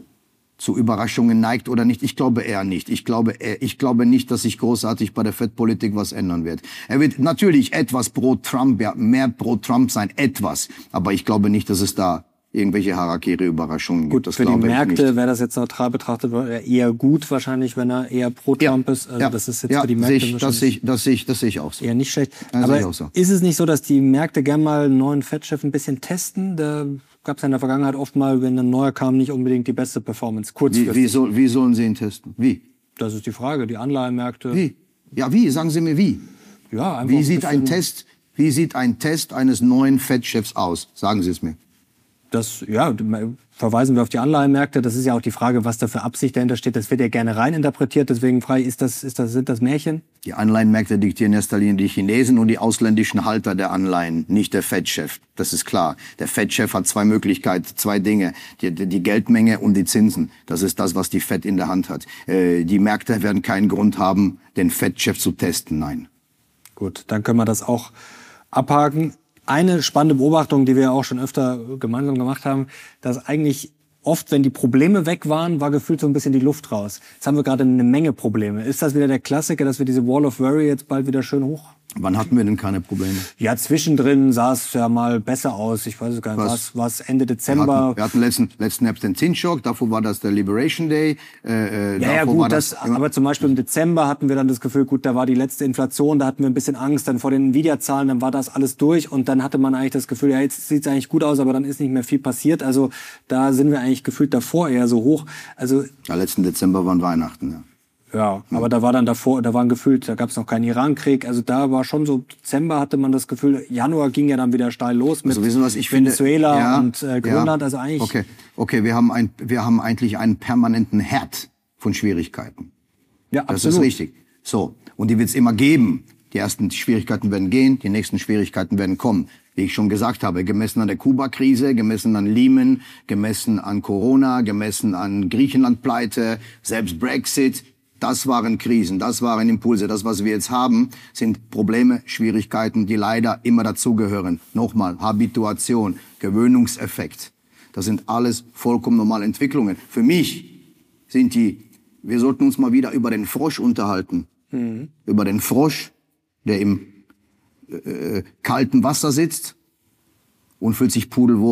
zu Überraschungen neigt oder nicht. Ich glaube eher nicht. Ich glaube, eher, ich glaube nicht, dass sich großartig bei der Fed-Politik was ändern wird. Er wird natürlich etwas pro Trump, ja, mehr pro Trump sein, etwas. Aber ich glaube nicht, dass es da irgendwelche Harakiri-Überraschungen gibt. Gut, Das für die glaube ich Märkte nicht. wäre das jetzt neutral betrachtet eher gut wahrscheinlich, wenn er eher pro Trump ist. Also ja, das ist jetzt ja, für die sehe Märkte ich, das wahrscheinlich sehe ich, das sehe ich, das sehe ich auch so. eher nicht schlecht. Ja, sehe ich Aber auch so. ist es nicht so, dass die Märkte gern mal einen neuen Fed-Chef ein bisschen testen? Da gab es ja in der Vergangenheit oft mal, wenn ein neuer kam, nicht unbedingt die beste Performance. Wie, Kurzfristig. wie, soll, wie sollen Sie ihn testen? Wie? Das ist die Frage. Die Anleihenmärkte. Wie? Ja, wie? Sagen Sie mir wie. Ja, einfach Wie sieht bisschen- ein Test, wie sieht ein Test eines neuen Fed-Chefs aus? Sagen Sie es mir. Das, ja, verweisen wir auf die Anleihenmärkte. Das ist ja auch die Frage, was da für Absicht dahinter steht. Das wird ja gerne reininterpretiert. Deswegen frei, ist das, ist das, sind das Märchen? Die Anleihenmärkte diktieren in erster Linie die Chinesen und die ausländischen Halter der Anleihen, nicht der Fed-Chef. Das ist klar. Der Fed-Chef hat zwei Möglichkeiten, zwei Dinge. Die, die Geldmenge und die Zinsen. Das ist das, was die Fed in der Hand hat. Äh, die Märkte werden keinen Grund haben, den Fed-Chef zu testen. Nein. Gut, dann können wir das auch abhaken. Eine spannende Beobachtung, die wir auch schon öfter gemeinsam gemacht haben, dass eigentlich oft, wenn die Probleme weg waren, war gefühlt so ein bisschen die Luft raus. Jetzt haben wir gerade eine Menge Probleme. Ist das wieder der Klassiker, dass wir diese Wall of Worry jetzt bald wieder schön hoch? Wann hatten wir denn keine Probleme? Ja, zwischendrin sah es ja mal besser aus. Ich weiß es gar nicht. Was? War es Ende Wir Dezember? hatten, wir hatten letzten, letzten Herbst den Zinsschock, davor war das der Liberation Day. Äh, Ja, ja, davor gut, war das, das, aber zum Beispiel im Dezember hatten wir dann das Gefühl, gut, da war die letzte Inflation, da hatten wir ein bisschen Angst, dann vor den Nvidia-Zahlen, dann war das alles durch und dann hatte man eigentlich das Gefühl, ja, jetzt sieht's eigentlich gut aus, aber dann ist nicht mehr viel passiert. Also da sind wir eigentlich gefühlt davor eher so hoch. Also ja, letzten Dezember waren Weihnachten. Ja. ja, aber da war dann davor, da waren gefühlt, da gab es noch keinen Irankrieg. Also da war schon so, Dezember hatte man das Gefühl, Januar ging ja dann wieder steil los mit Also wissen Sie was, ich finde, Venezuela ja, und äh, Grönland. ja, Also eigentlich Okay, okay, wir haben ein, wir haben eigentlich einen permanenten Herd von Schwierigkeiten. ja, Das absolut. ist richtig. So, und die wird es immer geben. Die ersten Schwierigkeiten werden gehen, die nächsten Schwierigkeiten werden kommen. Wie ich schon gesagt habe, gemessen an der Kuba-Krise, gemessen an Lehman, gemessen an Corona, gemessen an Griechenland-Pleite, selbst Brexit. Das waren Krisen, das waren Impulse. Das, was wir jetzt haben, sind Probleme, Schwierigkeiten, die leider immer dazugehören. Nochmal, Habituation, Gewöhnungseffekt. Das sind alles vollkommen normale Entwicklungen. Für mich sind die, wir sollten uns mal wieder über den Frosch unterhalten. Mhm. Über den Frosch, der im äh, kalten Wasser sitzt und fühlt sich pudelwohl.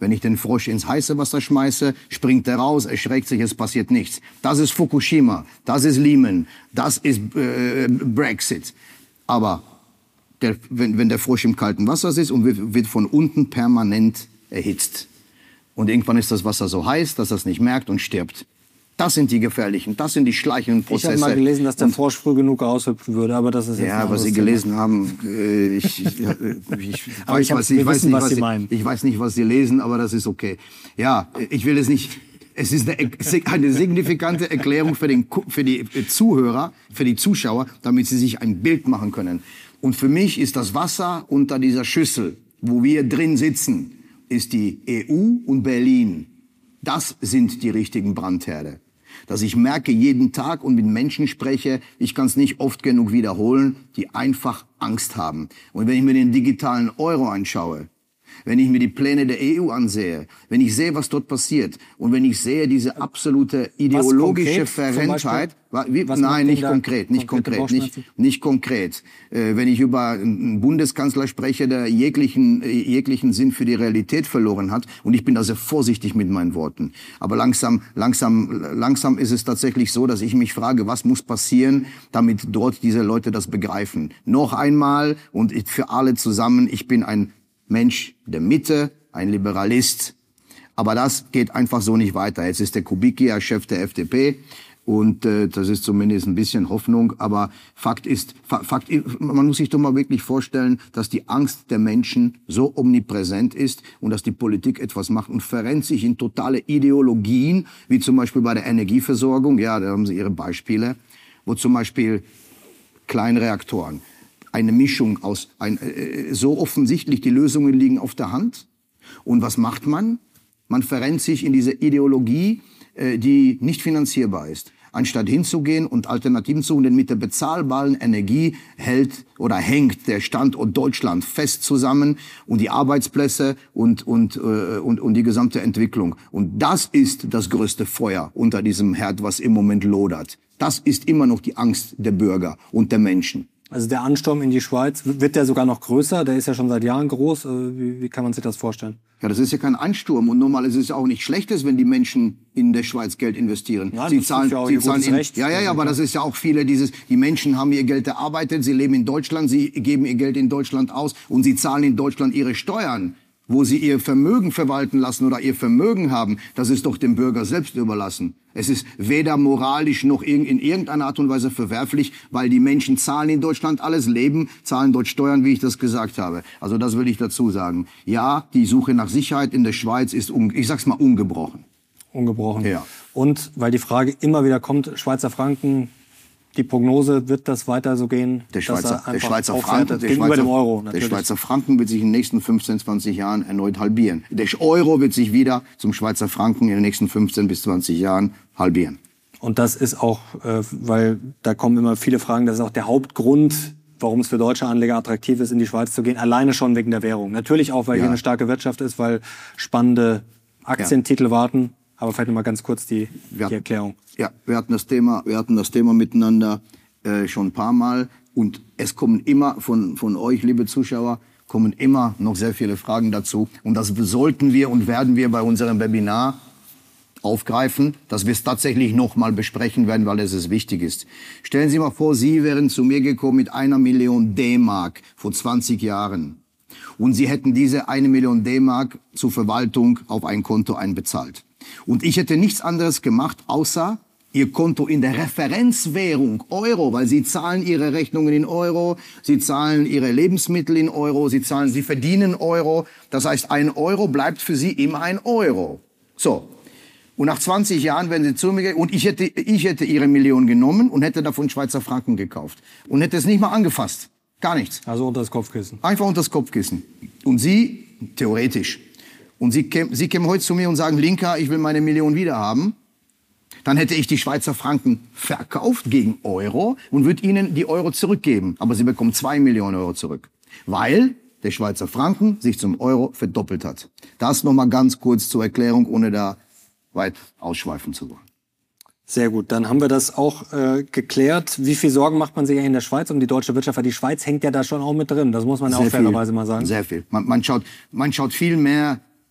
Wenn ich den Frosch ins heiße Wasser schmeiße, springt er raus, erschreckt sich, es passiert nichts. Das ist Fukushima, das ist Lehman, das ist äh, Brexit. Aber der, wenn, wenn der Frosch im kalten Wasser sitzt und wird, wird von unten permanent erhitzt. Und irgendwann ist das Wasser so heiß, dass er es nicht merkt und stirbt. Das sind die gefährlichen, das sind die schleichenden Prozesse. Ich habe mal gelesen, dass der Frosch früh genug aushüpfen würde, aber das ist jetzt ja, was Sie gelesen haben, äh, ich, ich, ich, aber weiß, ich, hab, was, ich, weiß wissen, nicht, was was Sie Sie meinen. Ich weiß nicht, was Sie lesen, aber das ist okay. Ja, ich will es nicht. Es ist eine, eine signifikante Erklärung für, den, für die Zuhörer, für die Zuschauer, damit sie sich ein Bild machen können. Und für mich ist das Wasser unter dieser Schüssel, wo wir drin sitzen, ist die E U und Berlin. Das sind die richtigen Brandherde. Dass ich merke jeden Tag und mit Menschen spreche, ich kann es nicht oft genug wiederholen, die einfach Angst haben. Und wenn ich mir den digitalen Euro anschaue, wenn ich mir die Pläne der E U ansehe, wenn ich sehe, was dort passiert und wenn ich sehe diese absolute ideologische Verrenntheit, wie, nein, nicht konkret, nicht konkret, nicht, nicht konkret. Äh, wenn ich über einen Bundeskanzler spreche, der jeglichen, jeglichen Sinn für die Realität verloren hat, und ich bin da sehr vorsichtig mit meinen Worten. Aber langsam, langsam, langsam ist es tatsächlich so, dass ich mich frage, was muss passieren, damit dort diese Leute das begreifen. Noch einmal und für alle zusammen, ich bin ein Mensch der Mitte, ein Liberalist. Aber das geht einfach so nicht weiter. Jetzt ist der Kubicki ja Chef der F D P und äh, das ist zumindest ein bisschen Hoffnung. Aber Fakt ist, Fakt, man muss sich doch mal wirklich vorstellen, dass die Angst der Menschen so omnipräsent ist und dass die Politik etwas macht und verrennt sich in totale Ideologien, wie zum Beispiel bei der Energieversorgung. Ja, da haben Sie Ihre Beispiele, wo zum Beispiel Kleinreaktoren, eine Mischung aus, ein, äh, so offensichtlich, die Lösungen liegen auf der Hand. Und was macht man? Man verrennt sich in diese Ideologie, äh, die nicht finanzierbar ist. Anstatt hinzugehen und Alternativen zu suchen, denn mit der bezahlbaren Energie hält oder hängt der Standort Deutschland fest zusammen und die Arbeitsplätze und, und, äh, und, und die gesamte Entwicklung. Und das ist das größte Feuer unter diesem Herd, was im Moment lodert. Das ist immer noch die Angst der Bürger und der Menschen. Also der Ansturm in die Schweiz, wird der sogar noch größer? Der ist ja schon seit Jahren groß. Wie, wie kann man sich das vorstellen? Ja, das ist ja kein Ansturm. Und normal ist es auch nicht Schlechtes, wenn die Menschen in der Schweiz Geld investieren. Ja, sie das zahlen, ist ja auch sie ihr zahlen gutes in, Recht. ja, ja, ja, aber das ist ja auch viele dieses, die Menschen haben ihr Geld erarbeitet, sie leben in Deutschland, sie geben ihr Geld in Deutschland aus und sie zahlen in Deutschland ihre Steuern. Wo sie ihr Vermögen verwalten lassen oder ihr Vermögen haben, das ist doch dem Bürger selbst überlassen. Es ist weder moralisch noch in irgendeiner Art und Weise verwerflich, weil die Menschen zahlen in Deutschland alles, leben, zahlen dort Steuern, wie ich das gesagt habe. Also das will ich dazu sagen. Ja, die Suche nach Sicherheit in der Schweiz ist, ich sag's mal, ungebrochen. Ungebrochen. Ja. Und weil die Frage immer wieder kommt, Schweizer Franken, die Prognose, wird das weiter so gehen? Der Schweizer, der Schweizer Franken der gegenüber Schweizer, dem Euro. Der Schweizer Franken wird sich in den nächsten fünfzehn, zwanzig Jahren erneut halbieren. Der Euro wird sich wieder zum Schweizer Franken in den nächsten fünfzehn bis zwanzig Jahren halbieren. Und das ist auch, äh, weil da kommen immer viele Fragen, das ist auch der Hauptgrund, warum es für deutsche Anleger attraktiv ist, in die Schweiz zu gehen. Alleine schon wegen der Währung. Natürlich auch, weil ja. hier eine starke Wirtschaft ist, weil spannende Aktientitel ja. warten. Aber vielleicht noch mal ganz kurz die, wir, die Erklärung. Ja, wir hatten das Thema, wir hatten das Thema miteinander äh, schon ein paar Mal. Und es kommen immer von, von euch, liebe Zuschauer, kommen immer noch sehr viele Fragen dazu. Und das sollten wir und werden wir bei unserem Webinar aufgreifen, dass wir es tatsächlich noch mal besprechen werden, weil es wichtig ist. Stellen Sie mal vor, Sie wären zu mir gekommen mit einer Million D-Mark vor zwanzig Jahren. Und Sie hätten diese eine Million D-Mark zur Verwaltung auf ein Konto einbezahlt. Und ich hätte nichts anderes gemacht, außer Ihr Konto in der Referenzwährung Euro, weil Sie zahlen Ihre Rechnungen in Euro, Sie zahlen Ihre Lebensmittel in Euro, Sie zahlen, Sie verdienen Euro. Das heißt, ein Euro bleibt für Sie immer ein Euro. So. Und nach zwanzig Jahren, wenn Sie zu mir gehen, und ich hätte, ich hätte Ihre Million genommen und hätte davon Schweizer Franken gekauft. Und hätte es nicht mal angefasst. Gar nichts. Also unter das Kopfkissen. Einfach unter das Kopfkissen. Und Sie, theoretisch. Und Sie kämen, Sie kämen heute zu mir und sagen, Linka, ich will meine Million wieder haben. Dann hätte ich die Schweizer Franken verkauft gegen Euro und würde Ihnen die Euro zurückgeben. Aber Sie bekommen zwei Millionen Euro zurück. Weil der Schweizer Franken sich zum Euro verdoppelt hat. Das nochmal ganz kurz zur Erklärung, ohne da weit ausschweifen zu wollen. Sehr gut, dann haben wir das auch äh, geklärt. Wie viel Sorgen macht man sich eigentlich in der Schweiz um die deutsche Wirtschaft? Weil die Schweiz hängt ja da schon auch mit drin, das muss man ja auch fairerweise mal sagen. Sehr viel. Man, man, schaut, man schaut viel mehr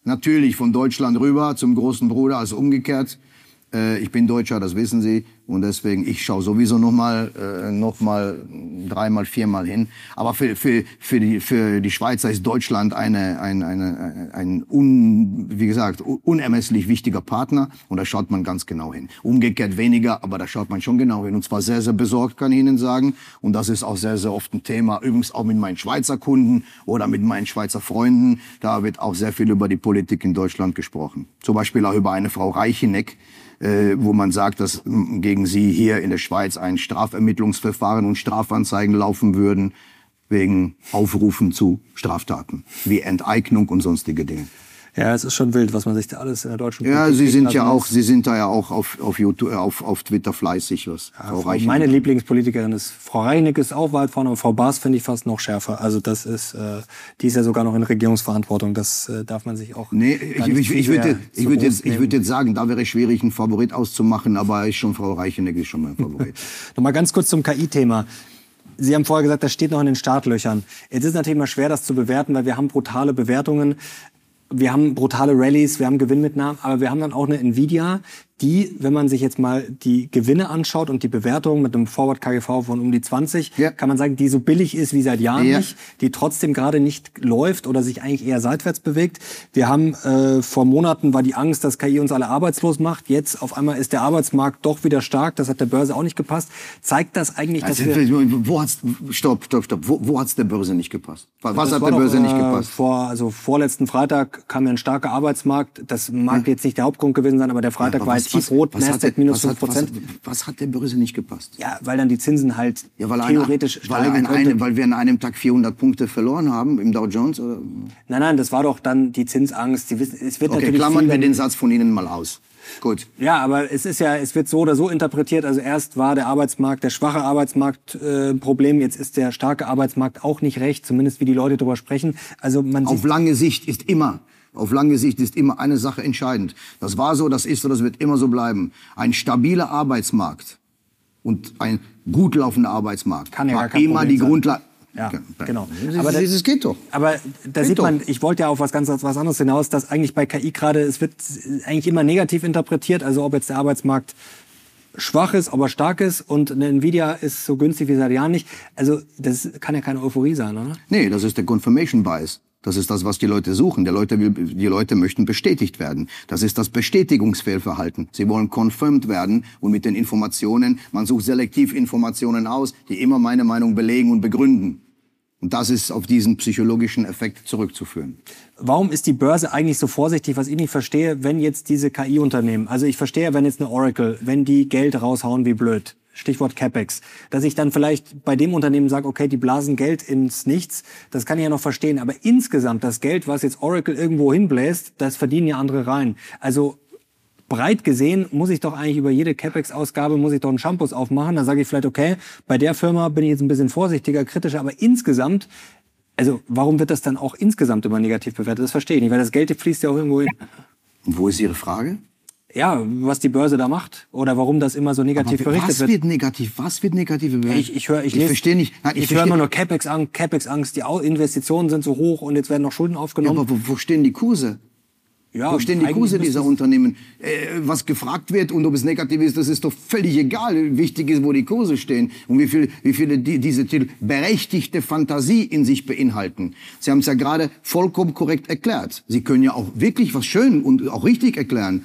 natürlich von Deutschland rüber zum großen Bruder, also umgekehrt. Äh, ich bin Deutscher, das wissen Sie. Und deswegen, ich schaue sowieso noch mal, äh, noch mal dreimal, viermal hin. Aber für, für, für, die, für die Schweizer ist Deutschland eine, eine, eine, ein, un, wie gesagt, unermesslich wichtiger Partner. Und da schaut man ganz genau hin. Umgekehrt weniger, aber da schaut man schon genau hin. Und zwar sehr, sehr besorgt, kann ich Ihnen sagen. Und das ist auch sehr, sehr oft ein Thema. Übrigens auch mit meinen Schweizer Kunden oder mit meinen Schweizer Freunden. Da wird auch sehr viel über die Politik in Deutschland gesprochen. Zum Beispiel auch über eine Frau Reicheneck, äh, wo man sagt, dass gegen sie hier in der Schweiz ein Strafermittlungsverfahren und Strafanzeigen laufen würden wegen Aufrufen zu Straftaten, wie Enteignung und sonstige Dinge. Ja, es ist schon wild, was man sich da alles in der deutschen Politik Ja, Sie sind ja lassen auch, Sie sind da ja auch auf, auf YouTube, auf, auf Twitter fleißig, was Ja, Frau Frau, Reicheneck. meine Lieblingspolitikerin ist Frau Reicheneck, ist auch weit vorne, aber Frau Baas finde ich fast noch schärfer. Also das ist, äh, die ist ja sogar noch in Regierungsverantwortung. Das äh, darf man sich auch. Nee, gar ich, nicht ich, zu ich, sehr würde, ich, zu würde groß jetzt, ich nehmen. würde jetzt sagen, da wäre es schwierig, einen Favorit auszumachen, aber ist schon Frau Reicheneck ist schon mein Favorit. Nochmal ganz kurz zum K I-Thema. Sie haben vorher gesagt, das steht noch in den Startlöchern. Jetzt ist natürlich mal schwer, das zu bewerten, weil wir haben brutale Bewertungen. Wir haben brutale Rallyes, wir haben Gewinnmitnahmen, aber wir haben dann auch eine Nvidia, die, wenn man sich jetzt mal die Gewinne anschaut und die Bewertung mit einem Forward K G V von um die zwanzig, Ja. kann man sagen, die so billig ist wie seit Jahren Ja. nicht, die trotzdem gerade nicht läuft oder sich eigentlich eher seitwärts bewegt. Wir haben äh, vor Monaten war die Angst, dass K I uns alle arbeitslos macht. Jetzt auf einmal ist der Arbeitsmarkt doch wieder stark. Das hat der Börse auch nicht gepasst. Zeigt das eigentlich, dass Also, wir... wo hat's, stopp, stopp, stopp. Wo, wo hat's der Börse nicht gepasst? Was Das hat war der doch, Börse nicht äh, gepasst? Vor, also vorletzten Freitag kam ja ein starker Arbeitsmarkt. Das mag jetzt nicht der Hauptgrund gewesen sein, aber der Freitag Aber war was- jetzt tiefrot, was- was hat Nasdaq der- minus was fünf hat- Prozent. Was, was hat der Börse nicht gepasst? Ja, weil dann die Zinsen halt Ja, weil, theoretisch eine, weil, steigen ein, könnten. eine, weil wir an einem Tag vierhundert Punkte verloren haben im Dow Jones? Oder? Nein, nein, das war doch dann die Zinsangst. Die wissen, es wird Okay, natürlich klammern viel, wir wenn- den Satz von Ihnen mal aus. Gut. Ja, aber es ist ja, es wird so oder so interpretiert. Also erst war der Arbeitsmarkt, der schwache Arbeitsmarkt äh, Problem. Jetzt ist der starke Arbeitsmarkt auch nicht recht, zumindest wie die Leute darüber sprechen. Also man Auf sieht, lange Sicht ist immer, auf lange Sicht ist immer eine Sache entscheidend. Das war so, das ist so, das wird immer so bleiben. Ein stabiler Arbeitsmarkt und ein gut laufender Arbeitsmarkt Kann ja war gar kein immer Problem die sein. Grundlage. Ja, genau. Aber Aber das, das- das geht doch. Aber da Geht sieht man, doch. ich wollte ja auf was ganz was anderes hinaus, dass eigentlich bei K I gerade, es wird eigentlich immer negativ interpretiert, also ob jetzt der Arbeitsmarkt schwach ist, ob er stark ist und eine Nvidia ist so günstig wie seit Jahren nicht. Also das kann ja keine Euphorie sein, oder? Nee, das ist der Confirmation Bias. Das ist das, was die Leute suchen. Die Leute, will, die Leute möchten bestätigt werden. Das ist das Bestätigungsfehlverhalten. Sie wollen confirmed werden und mit den Informationen, man sucht selektiv Informationen aus, die immer meine Meinung belegen und begründen. Und das ist auf diesen psychologischen Effekt zurückzuführen. Warum ist die Börse eigentlich so vorsichtig, was ich nicht verstehe, wenn jetzt diese K I-Unternehmen, also ich verstehe, wenn jetzt eine Oracle, wenn die Geld raushauen wie blöd, Stichwort CapEx, dass ich dann vielleicht bei dem Unternehmen sage, okay, die blasen Geld ins Nichts, das kann ich ja noch verstehen, aber insgesamt das Geld, was jetzt Oracle irgendwo hinbläst, das verdienen ja andere rein. Also breit gesehen muss ich doch eigentlich über jede CapEx-Ausgabe muss ich doch einen Shampoos aufmachen. Dann sage ich vielleicht, okay, bei der Firma bin ich jetzt ein bisschen vorsichtiger, kritischer, aber insgesamt, also warum wird das dann auch insgesamt immer negativ bewertet? Das verstehe ich nicht, weil das Geld fließt ja auch irgendwo hin. Und wo ist Ihre Frage? Ja, was die Börse da macht oder warum das immer so negativ Aber berichtet was wird. wird negativ? Was wird negativ bewertet? Ich, ich höre, ich, ich lese- verstehe nicht. Nein, ich ich höre verstehe- immer nur CapEx-Angst, CapEx-Angst, die Au- Investitionen sind so hoch und jetzt werden noch Schulden Ja, aufgenommen. aber wo, wo stehen die Kurse? Ja, Wo stehen die eigentlich Kurse müsste dieser es- Unternehmen? Äh, was gefragt wird und ob es negativ ist, das ist doch völlig egal. Wichtig ist, wo die Kurse stehen und wie viel, wie viele die, diese Titel berechtigte Fantasie in sich beinhalten. Sie haben es ja gerade vollkommen korrekt erklärt. Sie können ja auch wirklich was schön und auch richtig erklären.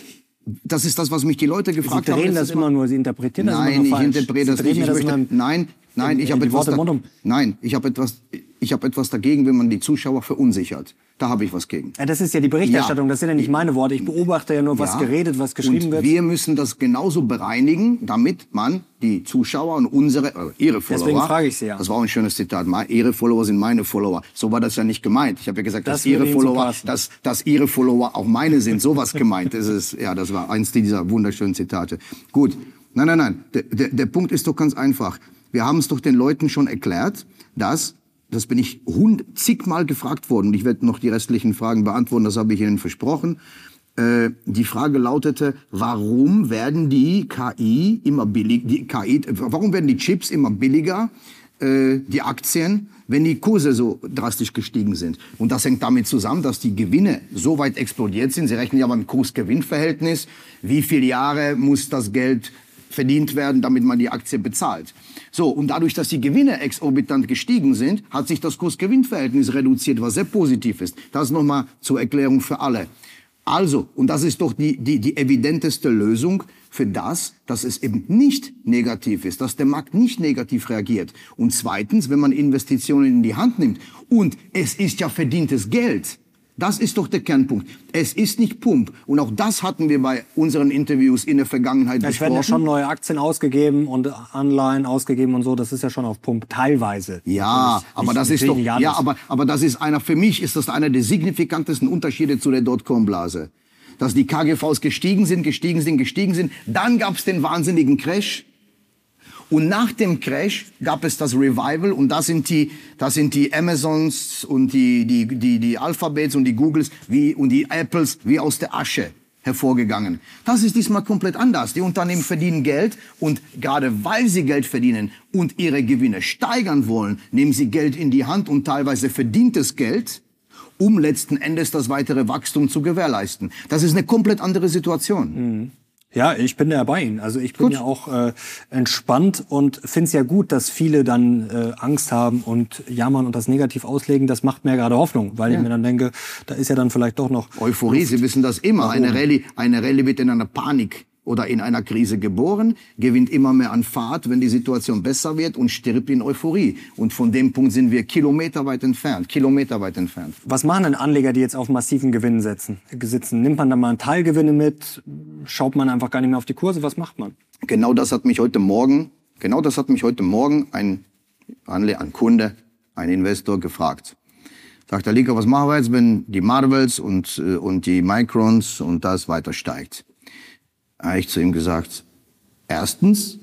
Das ist das, was mich die Leute Sie gefragt haben. drehen das letztes Mal. immer nur, Sie interpretieren das Nein, immer nur ich falsch. interpretiere das Sie drehen nicht. mir Ich das möchte, immer- nein, nein, ich in- habe in die etwas, Worte im da, Mund um. nein, ich habe etwas, ich habe etwas dagegen, wenn man die Zuschauer verunsichert. Da habe ich was gegen. Ja, das ist ja die Berichterstattung, Ja. das sind ja nicht meine Worte. Ich beobachte ja nur, was Ja. geredet, was geschrieben und wird. wir müssen das genauso bereinigen, damit man die Zuschauer und unsere, äh, ihre Follower... Deswegen frage ich Sie ja. Das war auch ein schönes Zitat. Me- Ihre Follower sind meine Follower. So war das ja nicht gemeint. Ich habe ja gesagt, Das dass ihre würde Ihnen so Follower, passen. dass, dass ihre Follower auch meine sind. So was gemeint. Das ist, ja, das war eins dieser wunderschönen Zitate. Gut. Nein, nein, nein. Der, der, der Punkt ist doch ganz einfach. Wir haben es doch den Leuten schon erklärt, dass... Das bin ich hund, zigmal gefragt worden. Und ich werde noch die restlichen Fragen beantworten, das habe ich Ihnen versprochen. Äh, die Frage lautete, warum werden die K I immer billig, die K I, warum werden die Chips immer billiger, äh, die Aktien, wenn die Kurse so drastisch gestiegen sind. Und das hängt damit zusammen, dass die Gewinne so weit explodiert sind. Sie rechnen ja beim Kurs-Gewinn-Verhältnis. Wie viele Jahre muss das Geld verdient werden, damit man die Aktie bezahlt? So, und dadurch, dass die Gewinne exorbitant gestiegen sind, hat sich das Kurs-Gewinn-Verhältnis reduziert, was sehr positiv ist. Das nochmal zur Erklärung für alle. Also, und das ist doch die, die, die evidenteste Lösung für das, dass es eben nicht negativ ist, dass der Markt nicht negativ reagiert. Und zweitens, wenn man Investitionen in die Hand nimmt, und es ist ja verdientes Geld, das ist doch der Kernpunkt. Es ist nicht Pump. Und auch das hatten wir bei unseren Interviews in der Vergangenheit ja, besprochen. Es werden ja schon neue Aktien ausgegeben und Anleihen ausgegeben und so. Das ist ja schon auf Pump teilweise. Ja, nicht, aber nicht, das ist doch, ja, alles. aber, aber das ist einer, für mich ist das einer der signifikantesten Unterschiede zu der Dotcom-Blase. Dass die K G Vs gestiegen sind, gestiegen sind, gestiegen sind. Dann gab es den wahnsinnigen Crash. Und nach dem Crash gab es das Revival und das sind die, das sind die Amazons und die, die, die, die Alphabets und die Googles wie, und die Apples wie aus der Asche hervorgegangen. Das ist diesmal komplett anders. Die Unternehmen verdienen Geld und gerade weil sie Geld verdienen und ihre Gewinne steigern wollen, nehmen sie Geld in die Hand und teilweise verdientes Geld, um letzten Endes das weitere Wachstum zu gewährleisten. Das ist eine komplett andere Situation. Mhm. Ja, ich bin ja bei Ihnen. Also ich bin Gut. ja auch äh, entspannt und finde es ja gut, dass viele dann äh, Angst haben und jammern und das negativ auslegen. Das macht mir gerade Hoffnung, weil Ja. ich mir dann denke, da ist ja dann vielleicht doch noch Euphorie, Luft. Sie wissen das immer. Warum? Eine Rallye, eine Rallye wird in einer Panik oder in einer Krise geboren, gewinnt immer mehr an Fahrt, wenn die Situation besser wird und stirbt in Euphorie. Und von dem Punkt sind wir kilometerweit entfernt, kilometerweit entfernt. Was machen denn Anleger, die jetzt auf massiven Gewinnen setzen, sitzen? Nimmt man da mal Teilgewinne mit? Schaut man einfach gar nicht mehr auf die Kurse? Was macht man? Genau das hat mich heute Morgen, genau das hat mich heute Morgen ein, Anle ein Kunde, ein Investor gefragt. Sagt der Linker, was machen wir jetzt, wenn die Marvels und, äh, und die Microns und das weiter steigt? Habe ich zu ihm gesagt, erstens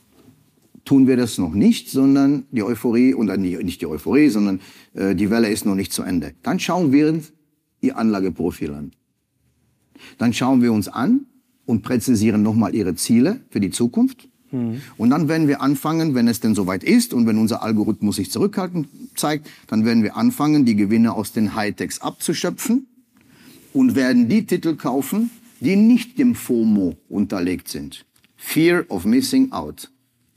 tun wir das noch nicht, sondern die Euphorie, und nicht die Euphorie, sondern äh, die Welle ist noch nicht zu Ende. Dann schauen wir Ihr Anlageprofil an. Dann schauen wir uns an und präzisieren nochmal Ihre Ziele für die Zukunft. Mhm. Und dann werden wir anfangen, wenn es denn soweit ist und wenn unser Algorithmus sich zurückhalten zeigt, dann werden wir anfangen, die Gewinne aus den Hightechs abzuschöpfen und werden die Titel kaufen, die nicht dem FOMO unterlegt sind. Fear of Missing Out.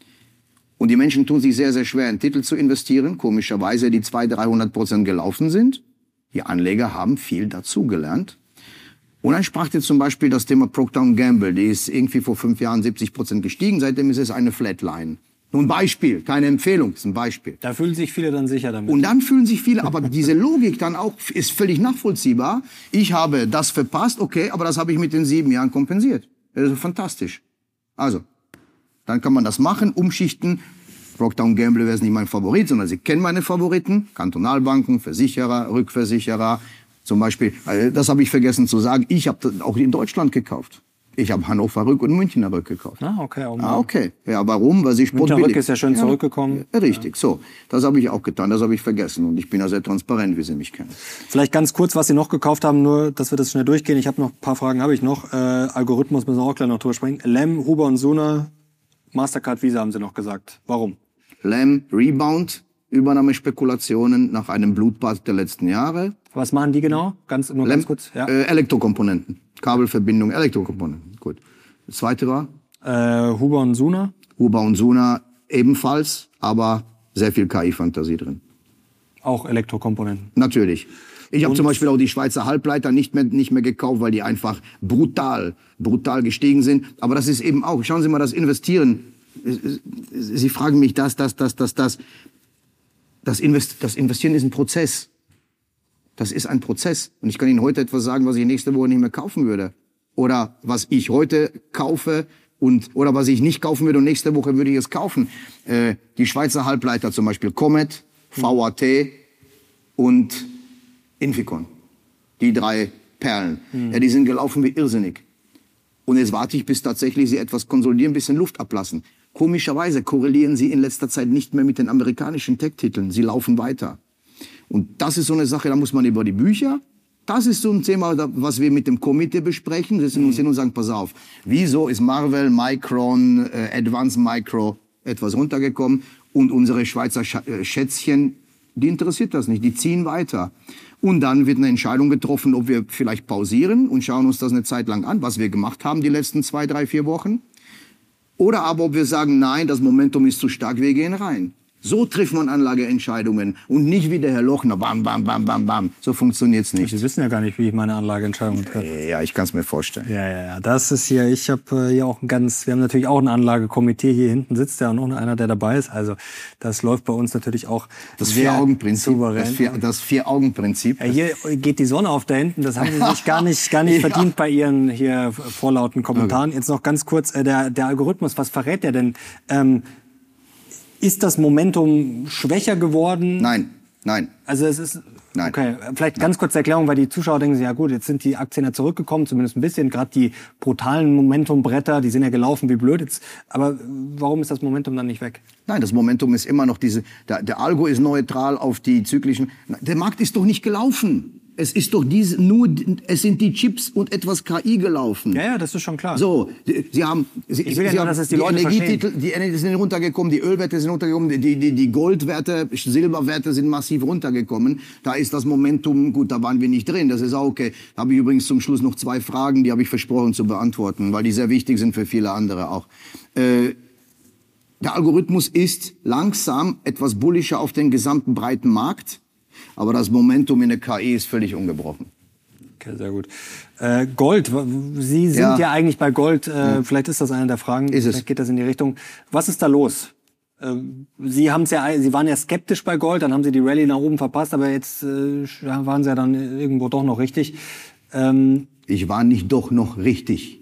Und die Menschen tun sich sehr, sehr schwer, in Titel zu investieren, komischerweise, die zweihundert, dreihundert Prozent gelaufen sind. Die Anleger haben viel dazugelernt. Und dann sprach dir zum Beispiel das Thema Procter und Gamble. Die ist irgendwie vor fünf Jahren siebzig Prozent gestiegen, seitdem ist es eine Flatline. Nur ein Beispiel, keine Empfehlung, ist ein Beispiel. Da fühlen sich viele dann sicher damit. Und dann fühlen sich viele, aber diese Logik dann auch ist völlig nachvollziehbar. Ich habe das verpasst, okay, aber das habe ich mit den sieben Jahren kompensiert. Das ist fantastisch. Also, dann kann man das machen, umschichten. Procter und Gamble wäre es nicht mein Favorit, sondern Sie kennen meine Favoriten. Kantonalbanken, Versicherer, Rückversicherer. Zum Beispiel, das habe ich vergessen zu sagen, ich habe auch in Deutschland gekauft. Ich habe Hannover Rück und Münchner Rück gekauft. Ah, okay. Auch Ah, okay. Ja, warum? Weil sie Münchner sportbillig. Rück ist ja schön zurückgekommen. Ja, richtig, so. Das habe ich auch getan, das habe ich vergessen. Und ich bin ja sehr transparent, wie Sie mich kennen. Vielleicht ganz kurz, was Sie noch gekauft haben, nur, dass wir das schnell durchgehen. Ich habe noch ein paar Fragen, habe ich noch. Äh, Algorithmus müssen wir auch gleich noch drüber sprechen. Lem, Huber und Suna, Mastercard, Visa haben Sie noch gesagt. Warum? Lem, Rebound, Übernahmespekulationen nach einem Blutbad der letzten Jahre. Was machen die genau? Ganz, nur Lem, ganz kurz. Ja. äh, Elektrokomponenten, Kabelverbindung, Elektrokomponenten. Gut. Das zweite war Äh, Huber und Suna? Huber und Suna ebenfalls, aber sehr viel K I-Fantasie drin. Auch Elektrokomponenten. Natürlich. Ich habe Und- zum Beispiel auch die Schweizer Halbleiter nicht mehr, nicht mehr gekauft, weil die einfach brutal, brutal gestiegen sind. Aber das ist eben auch, schauen Sie mal, das Investieren. Sie fragen mich das, das, das, das, das. Das, Invest, das Investieren ist ein Prozess. Das ist ein Prozess. Und ich kann Ihnen heute etwas sagen, was ich nächste Woche nicht mehr kaufen würde. Oder was ich heute kaufe und, oder was ich nicht kaufen würde und nächste Woche würde ich es kaufen. Äh, die Schweizer Halbleiter zum Beispiel Comet, V A T und Inficon. Die drei Perlen. Mhm. Ja, die sind gelaufen wie irrsinnig. Und jetzt warte ich, bis tatsächlich sie etwas konsolidieren, ein bisschen Luft ablassen. Komischerweise korrelieren sie in letzter Zeit nicht mehr mit den amerikanischen Tech-Titeln. Sie laufen weiter. Und das ist so eine Sache, da muss man über die Bücher. Das ist so ein Thema, was wir mit dem Komitee besprechen. Wir sind uns hin und sagen, pass auf, wieso ist Marvell, Micron, äh, Advanced Micro etwas runtergekommen? Und unsere Schweizer Schätzchen, die interessiert das nicht, die ziehen weiter. Und dann wird eine Entscheidung getroffen, ob wir vielleicht pausieren und schauen uns das eine Zeit lang an, was wir gemacht haben die letzten zwei, drei, vier Wochen. Oder aber ob wir sagen, nein, das Momentum ist zu stark, wir gehen rein. So trifft man Anlageentscheidungen und nicht wie der Herr Lochner, bam, bam, bam, bam, bam. So funktioniert's nicht. Sie wissen ja gar nicht, wie ich meine Anlageentscheidung treffe. Ja, ich kann es mir vorstellen. Ja, ja, ja. Das ist hier, ich habe äh, hier auch ein ganz, wir haben natürlich auch ein Anlagekomitee. Hier hinten sitzt ja auch noch einer, der dabei ist. Also das läuft bei uns natürlich auch Das sehr Vier-Augen-Prinzip. souverän. Das Vier- Das Vier-Augen-Prinzip. Ja, hier geht die Sonne auf da hinten. Das haben Sie sich gar nicht, gar nicht Ja. verdient bei Ihren hier vorlauten Kommentaren. Jetzt noch ganz kurz, äh, der, der Algorithmus, was verrät der denn? Ähm, ist das Momentum schwächer geworden? Nein, nein. Also es ist, Nein. okay, vielleicht ganz kurz Erklärung, weil die Zuschauer denken sich, ja gut, jetzt sind die Aktien ja zurückgekommen, zumindest ein bisschen, gerade die brutalen Momentumbretter, die sind ja gelaufen wie blöd jetzt, aber warum ist das Momentum dann nicht weg? Nein, das Momentum ist immer noch diese, der, der Algo ist neutral auf die zyklischen, der Markt ist doch nicht gelaufen. Es ist doch diese, nur, es sind die Chips und etwas K I gelaufen. Ja, ja, das ist schon klar. So, Sie, Sie haben, Sie, Ich will ja Sie nur, haben dass es die die Leute Energietitel, die Energie sind runtergekommen, die Ölwerte sind runtergekommen, die, die, die Goldwerte, Silberwerte sind massiv runtergekommen. Da ist das Momentum, gut, da waren wir nicht drin, das ist auch okay. Da habe ich übrigens zum Schluss noch zwei Fragen, die habe ich versprochen zu beantworten, weil die sehr wichtig sind für viele andere auch. Äh, der Algorithmus ist langsam etwas bullischer auf den gesamten breiten Markt. Aber das Momentum in der K I ist völlig ungebrochen. Okay, sehr gut. Äh, Gold, Sie sind ja, Ja. eigentlich bei Gold, äh, ja. Vielleicht ist das eine der Fragen, Ist es. vielleicht geht das in die Richtung. Was ist da los? Ähm, Sie haben's ja, Sie waren ja skeptisch bei Gold, dann haben Sie die Rallye nach oben verpasst, aber jetzt äh, waren Sie ja dann irgendwo doch noch richtig. Ähm, Ich war nicht doch noch richtig.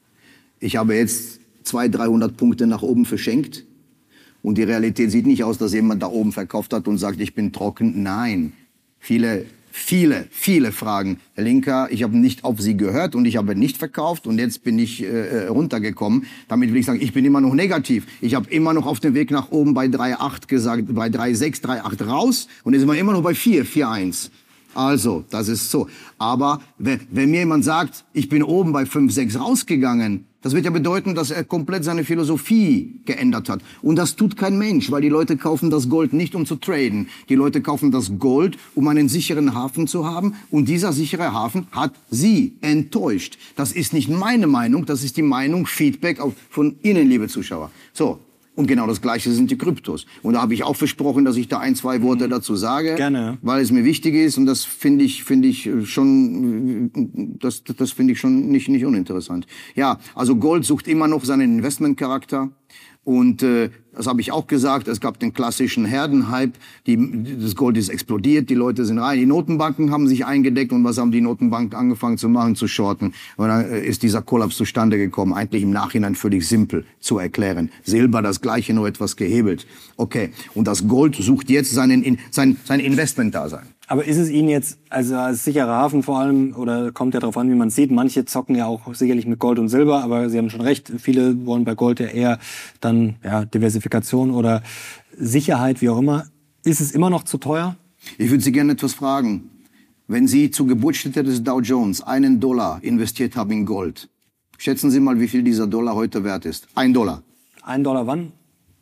Ich habe jetzt zweihundert, dreihundert Punkte nach oben verschenkt. Und die Realität sieht nicht aus, dass jemand da oben verkauft hat und sagt, ich bin trocken. Nein. Viele, viele, viele fragen, Herr Linker, ich habe nicht auf Sie gehört und ich habe nicht verkauft und jetzt bin ich äh, runtergekommen. Damit will ich sagen, ich bin immer noch negativ. Ich habe immer noch auf dem Weg nach oben bei drei Komma acht gesagt, bei drei Komma sechs, drei Komma acht raus und jetzt sind wir immer noch bei vier, vier Komma eins. Also, das ist so. Aber wenn, wenn mir jemand sagt, ich bin oben bei fünf, sechs rausgegangen, das wird ja bedeuten, dass er komplett seine Philosophie geändert hat. Und das tut kein Mensch, weil die Leute kaufen das Gold nicht, um zu traden. Die Leute kaufen das Gold, um einen sicheren Hafen zu haben. Und dieser sichere Hafen hat sie enttäuscht. Das ist nicht meine Meinung, das ist die Meinung, Feedback von Ihnen, liebe Zuschauer. So. Und genau das Gleiche sind die Kryptos. Und da habe ich auch versprochen, dass ich da ein, zwei Worte dazu sage. Gerne. Weil es mir wichtig ist. Und das finde ich, finde ich schon, das, das finde ich schon nicht, nicht uninteressant. Ja, also Gold sucht immer noch seinen Investmentcharakter. Und äh, das habe ich auch gesagt, es gab den klassischen Herdenhype, die, das Gold ist explodiert, die Leute sind rein, die Notenbanken haben sich eingedeckt und was haben die Notenbanken angefangen zu machen, zu shorten. Und dann äh, ist dieser Kollaps zustande gekommen, eigentlich im Nachhinein völlig simpel zu erklären. Silber das Gleiche, nur etwas gehebelt. Okay, und das Gold sucht jetzt seinen, sein, sein Investmentdasein. Aber ist es Ihnen jetzt, also als sicherer Hafen vor allem, oder kommt ja darauf an, wie man es sieht, manche zocken ja auch sicherlich mit Gold und Silber, aber Sie haben schon recht, viele wollen bei Gold ja eher dann ja, Diversifikation oder Sicherheit, wie auch immer. Ist es immer noch zu teuer? Ich würde Sie gerne etwas fragen. Wenn Sie zur Geburtsstätte des Dow Jones einen Dollar investiert haben in Gold, schätzen Sie mal, wie viel dieser Dollar heute wert ist. Ein Dollar. Ein Dollar wann?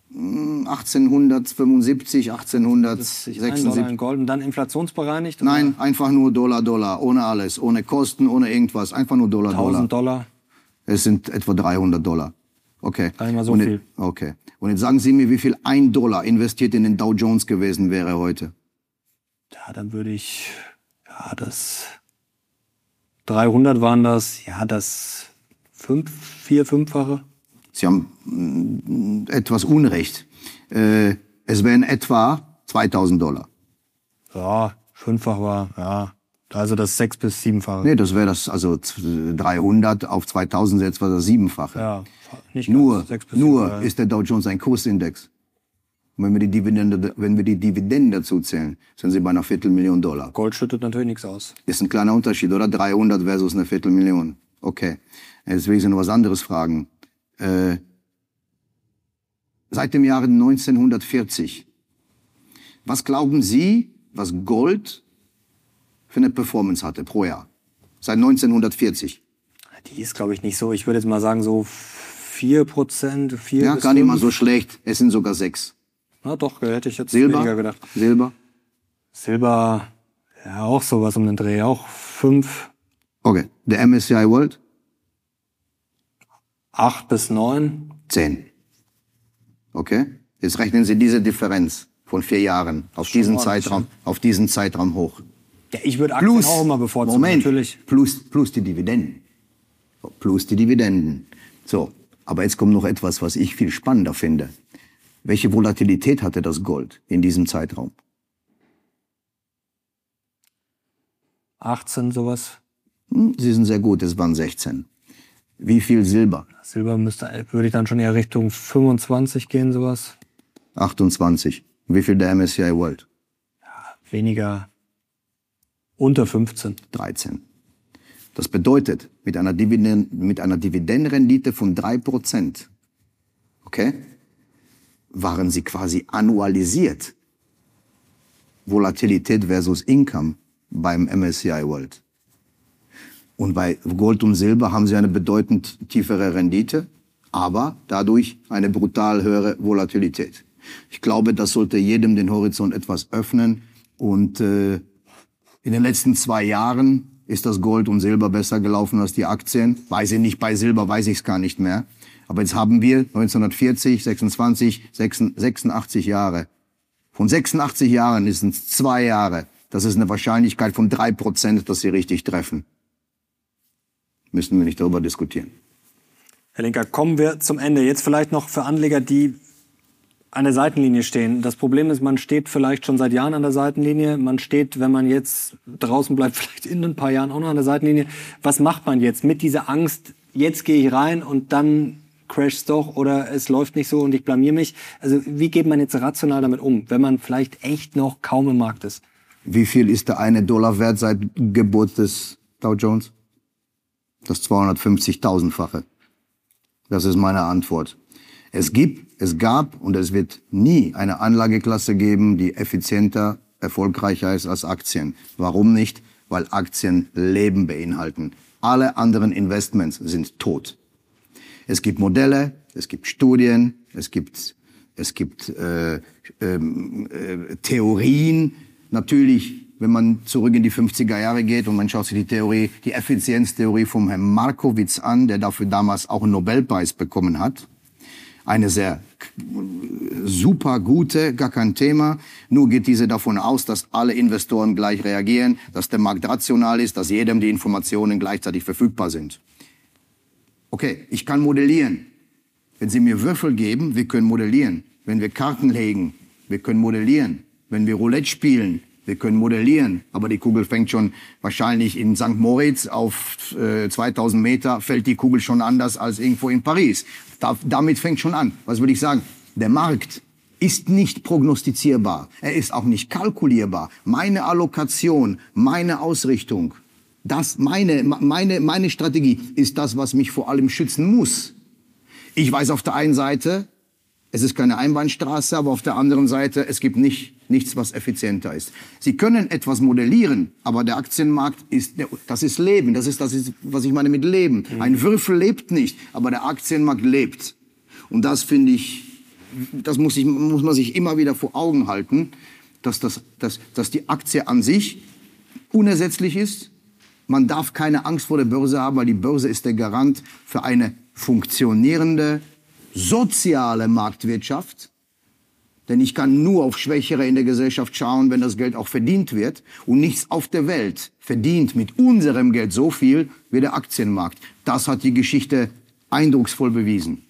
achtzehnhundertfünfundsiebzig, achtzehnhundertsechsundsiebzig. Ein Dollar in Gold und dann inflationsbereinigt? Oder? Nein, einfach nur Dollar, Dollar, ohne alles, ohne Kosten, ohne irgendwas, einfach nur Dollar, tausend Dollar. Dollar? Es sind etwa dreihundert Dollar. Okay. Gar nicht mal so Und viel. Jetzt, okay. Und jetzt sagen Sie mir, wie viel ein Dollar investiert in den Dow Jones gewesen wäre heute? Ja, dann würde ich, ja, das, dreihundert waren das, ja, das fünf, vier, fünffache. Sie haben mm, etwas Unrecht. Äh, es wären etwa zweitausend Dollar. Ja, fünffach war, ja, also das sechs- bis siebenfache. Nee, das wäre das, also dreihundert auf zweitausend jetzt war das siebenfache. Ja, nicht Nur, ganz, sechs bis nur sieben, ist der Dow Jones ein Kursindex. Und wenn wir die Dividende, wenn wir die Dividenden dazu zählen, sind sie bei einer Viertelmillion Dollar. Gold schüttet natürlich nichts aus. Ist ein kleiner Unterschied, oder? dreihundert versus eine Viertelmillion. Okay. Jetzt will ich Sie noch was anderes fragen. Äh, seit dem Jahre neunzehnhundertvierzig. Was glauben Sie, was Gold für eine Performance hatte pro Jahr? Seit neunzehnhundertvierzig. Die ist, glaube ich, nicht so. Ich würde jetzt mal sagen, so vier Prozent, vier Ja, bis gar nicht mal fünf. so schlecht. Es sind sogar sechs. Na doch, hätte ich jetzt Silber? weniger gedacht. Silber? Silber, ja, auch sowas um den Dreh, auch fünf, Okay. Der M S C I World? acht bis neun. zehn. Okay? Jetzt rechnen Sie diese Differenz von vier Jahren auf diesen ordentlich, Zeitraum, auf diesen Zeitraum hoch. Ja, ich würde Aktien auch immer bevorzugen, Moment, natürlich. plus, plus die Dividenden. So, plus die Dividenden. So, aber jetzt kommt noch etwas, was ich viel spannender finde. Welche Volatilität hatte das Gold in diesem Zeitraum? achtzehn, sowas. Hm, Sie sind sehr gut, es waren sechzehn. Wie viel Silber? Silber müsste, würde ich dann schon eher Richtung fünfundzwanzig gehen, sowas. achtundzwanzig. Wie viel der M S C I World? Weniger, unter fünfzehn. dreizehn. Das bedeutet, mit einer, Dividen mit einer Dividendenrendite von drei Prozent, okay, waren sie quasi annualisiert. Volatilität versus Income beim M S C I World. Und bei Gold und Silber haben sie eine bedeutend tiefere Rendite, aber dadurch eine brutal höhere Volatilität. Ich glaube, das sollte jedem den Horizont etwas öffnen. Und äh, in den letzten zwei Jahren ist das Gold und Silber besser gelaufen als die Aktien. Weiß ich nicht, bei Silber weiß ich es gar nicht mehr. Aber jetzt haben wir neunzehnhundertvierzig, sechsundzwanzig, sechsundachtzig Jahre. Von sechsundachtzig Jahren ist es zwei Jahre. Das ist eine Wahrscheinlichkeit von drei Prozent, dass sie richtig treffen. Müssen wir nicht darüber diskutieren. Herr Linker, kommen wir zum Ende. Jetzt vielleicht noch für Anleger, die an der Seitenlinie stehen. Das Problem ist, man steht vielleicht schon seit Jahren an der Seitenlinie. Man steht, wenn man jetzt draußen bleibt, vielleicht in ein paar Jahren auch noch an der Seitenlinie. Was macht man jetzt mit dieser Angst? Jetzt gehe ich rein und dann crasht's doch oder es läuft nicht so und ich blamier mich. Also wie geht man jetzt rational damit um, wenn man vielleicht echt noch kaum im Markt ist? Wie viel ist der eine Dollar wert seit Geburt des Dow Jones? Das zweihundertfünfzigtausendfache. Das ist meine Antwort. Es gibt, es gab und es wird nie eine Anlageklasse geben, die effizienter, erfolgreicher ist als Aktien. Warum nicht? Weil Aktien Leben beinhalten. Alle anderen Investments sind tot. Es gibt Modelle, es gibt Studien, es gibt, es gibt äh, äh, äh, Theorien. Natürlich, wenn man zurück in die fünfziger Jahre geht und man schaut sich die Theorie, die Effizienztheorie vom Herrn Markowitz an, der dafür damals auch einen Nobelpreis bekommen hat. Eine sehr super gute, gar kein Thema. Nur geht diese davon aus, dass alle Investoren gleich reagieren, dass der Markt rational ist, dass jedem die Informationen gleichzeitig verfügbar sind. Okay, ich kann modellieren. Wenn Sie mir Würfel geben, wir können modellieren. Wenn wir Karten legen, wir können modellieren. Wenn wir Roulette spielen, wir können modellieren. Aber die Kugel fängt schon wahrscheinlich in Sankt Moritz auf äh, zweitausend Meter, fällt die Kugel schon anders als irgendwo in Paris. Da, damit fängt schon an. Was würde ich sagen? Der Markt ist nicht prognostizierbar. Er ist auch nicht kalkulierbar. Meine Allokation, meine Ausrichtung, das, meine, meine, meine Strategie ist das, was mich vor allem schützen muss. Ich weiß auf der einen Seite, es ist keine Einbahnstraße, aber auf der anderen Seite, es gibt nicht, nichts, was effizienter ist. Sie können etwas modellieren, aber der Aktienmarkt ist, das ist Leben. Das ist, das ist, was ich meine mit Leben. Ein Würfel lebt nicht, aber der Aktienmarkt lebt. Und das finde ich, das muss, ich, muss man sich immer wieder vor Augen halten, dass, das, dass, dass die Aktie an sich unersetzlich ist. Man darf keine Angst vor der Börse haben, weil die Börse ist der Garant für eine funktionierende, soziale Marktwirtschaft. Denn ich kann nur auf Schwächere in der Gesellschaft schauen, wenn das Geld auch verdient wird. Und nichts auf der Welt verdient mit unserem Geld so viel wie der Aktienmarkt. Das hat die Geschichte eindrucksvoll bewiesen.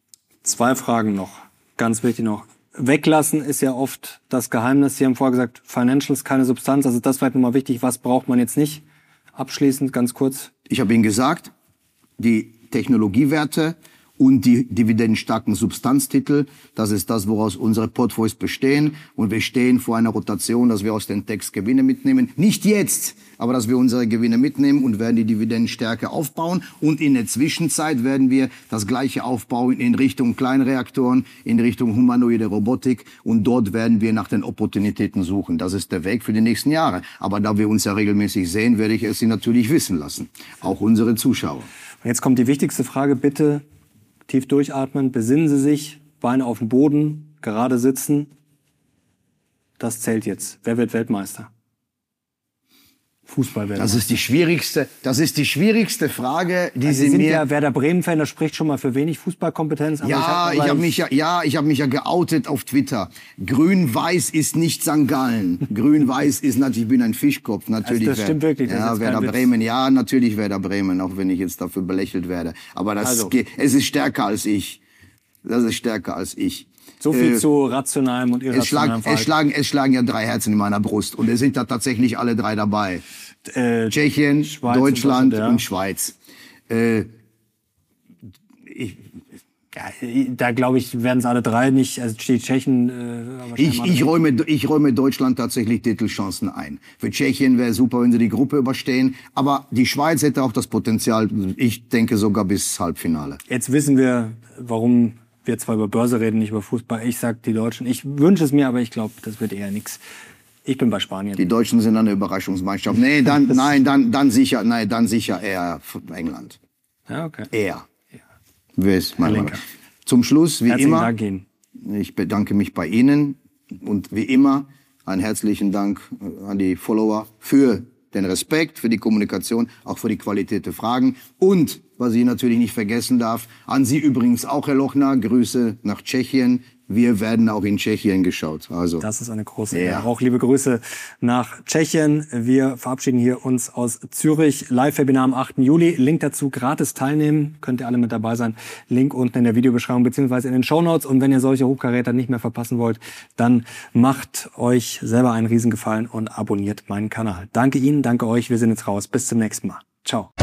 Zwei Fragen noch, ganz wichtig noch. Weglassen ist ja oft das Geheimnis. Sie haben vorher gesagt, Financials, keine Substanz. Also das war nochmal wichtig. Was braucht man jetzt nicht? Abschließend, ganz kurz. Ich habe Ihnen gesagt, die Technologiewerte und die dividendenstarken Substanztitel, das ist das, woraus unsere Portfolios bestehen. Und wir stehen vor einer Rotation, dass wir aus den Techs Gewinne mitnehmen. Nicht jetzt, aber dass wir unsere Gewinne mitnehmen und werden die Dividendenstärke aufbauen. Und in der Zwischenzeit werden wir das Gleiche aufbauen in Richtung Kleinreaktoren, in Richtung humanoide Robotik. Und dort werden wir nach den Opportunitäten suchen. Das ist der Weg für die nächsten Jahre. Aber da wir uns ja regelmäßig sehen, werde ich es Sie natürlich wissen lassen. Auch unsere Zuschauer. Und jetzt kommt die wichtigste Frage, bitte. Tief durchatmen, besinnen Sie sich, Beine auf dem Boden, gerade sitzen. das zählt jetzt. Wer wird Weltmeister? Fußball-Weltmeister. Das ist die schwierigste, das ist die schwierigste Frage, die also Sie, Sie sind mir... ja Werder Bremen-Fan, das spricht schon mal für wenig Fußballkompetenz. Aber ja, ich habe hab mich ja, ja, ich habe mich ja geoutet auf Twitter. Grün-Weiß ist nicht Sankt Gallen. Grün-Weiß ist natürlich, ich bin ein Fischkopf, natürlich. Also das stimmt wirklich. Das ja, ist Werder Bremen, ja, natürlich Werder Bremen, auch wenn ich jetzt dafür belächelt werde. Aber das Also. geht, es ist stärker als ich. Das ist stärker als ich. So viel Äh, zu rationalem und irrationalem Es schlagen, es, Verhalten. schlagen, es schlagen ja drei Herzen in meiner Brust. Und es sind da tatsächlich alle drei dabei. Äh, Tschechien, Schweiz Deutschland und, ja. und Schweiz. Äh, ich, Ja, da glaube ich, werden es alle drei nicht. Also die Tschechen. Äh, ich, ich, räume, ich räume Deutschland tatsächlich Titelchancen ein. Für Tschechien wäre super, wenn sie die Gruppe überstehen. Aber die Schweiz hätte auch das Potenzial, ich denke sogar bis Halbfinale. Jetzt wissen wir, warum wir zwar über Börse reden, nicht über Fußball. Ich sag die Deutschen. Ich wünsche es mir, aber ich glaube, das wird eher nix. Ich bin bei Spanien. Die Deutschen sind eine Überraschungsmannschaft. Nee, dann, nein, dann, dann sicher, nein, dann sicher eher England. Ja, okay. Eher. Wer ist mein Herr Mann? Linker. Zum Schluss, wie Herzlichen immer, Dank Ihnen. ich bedanke mich bei Ihnen und wie immer einen herzlichen Dank an die Follower für den Respekt, für die Kommunikation, auch für die Qualität der Fragen und, was ich natürlich nicht vergessen darf, an Sie übrigens auch, Herr Lochner, Grüße nach Tschechien. Wir werden auch in Tschechien geschaut. Also Das ist eine große Ja. Ehre. Auch liebe Grüße nach Tschechien. Wir verabschieden hier uns aus Zürich. Live-Webinar am achten Juli. Link dazu, gratis teilnehmen. Könnt ihr alle mit dabei sein. Link unten in der Videobeschreibung beziehungsweise in den Shownotes. Und wenn ihr solche Hochkaräter nicht mehr verpassen wollt, dann macht euch selber einen Riesengefallen und abonniert meinen Kanal. Danke Ihnen, danke euch. Wir sind jetzt raus. Bis zum nächsten Mal. Ciao.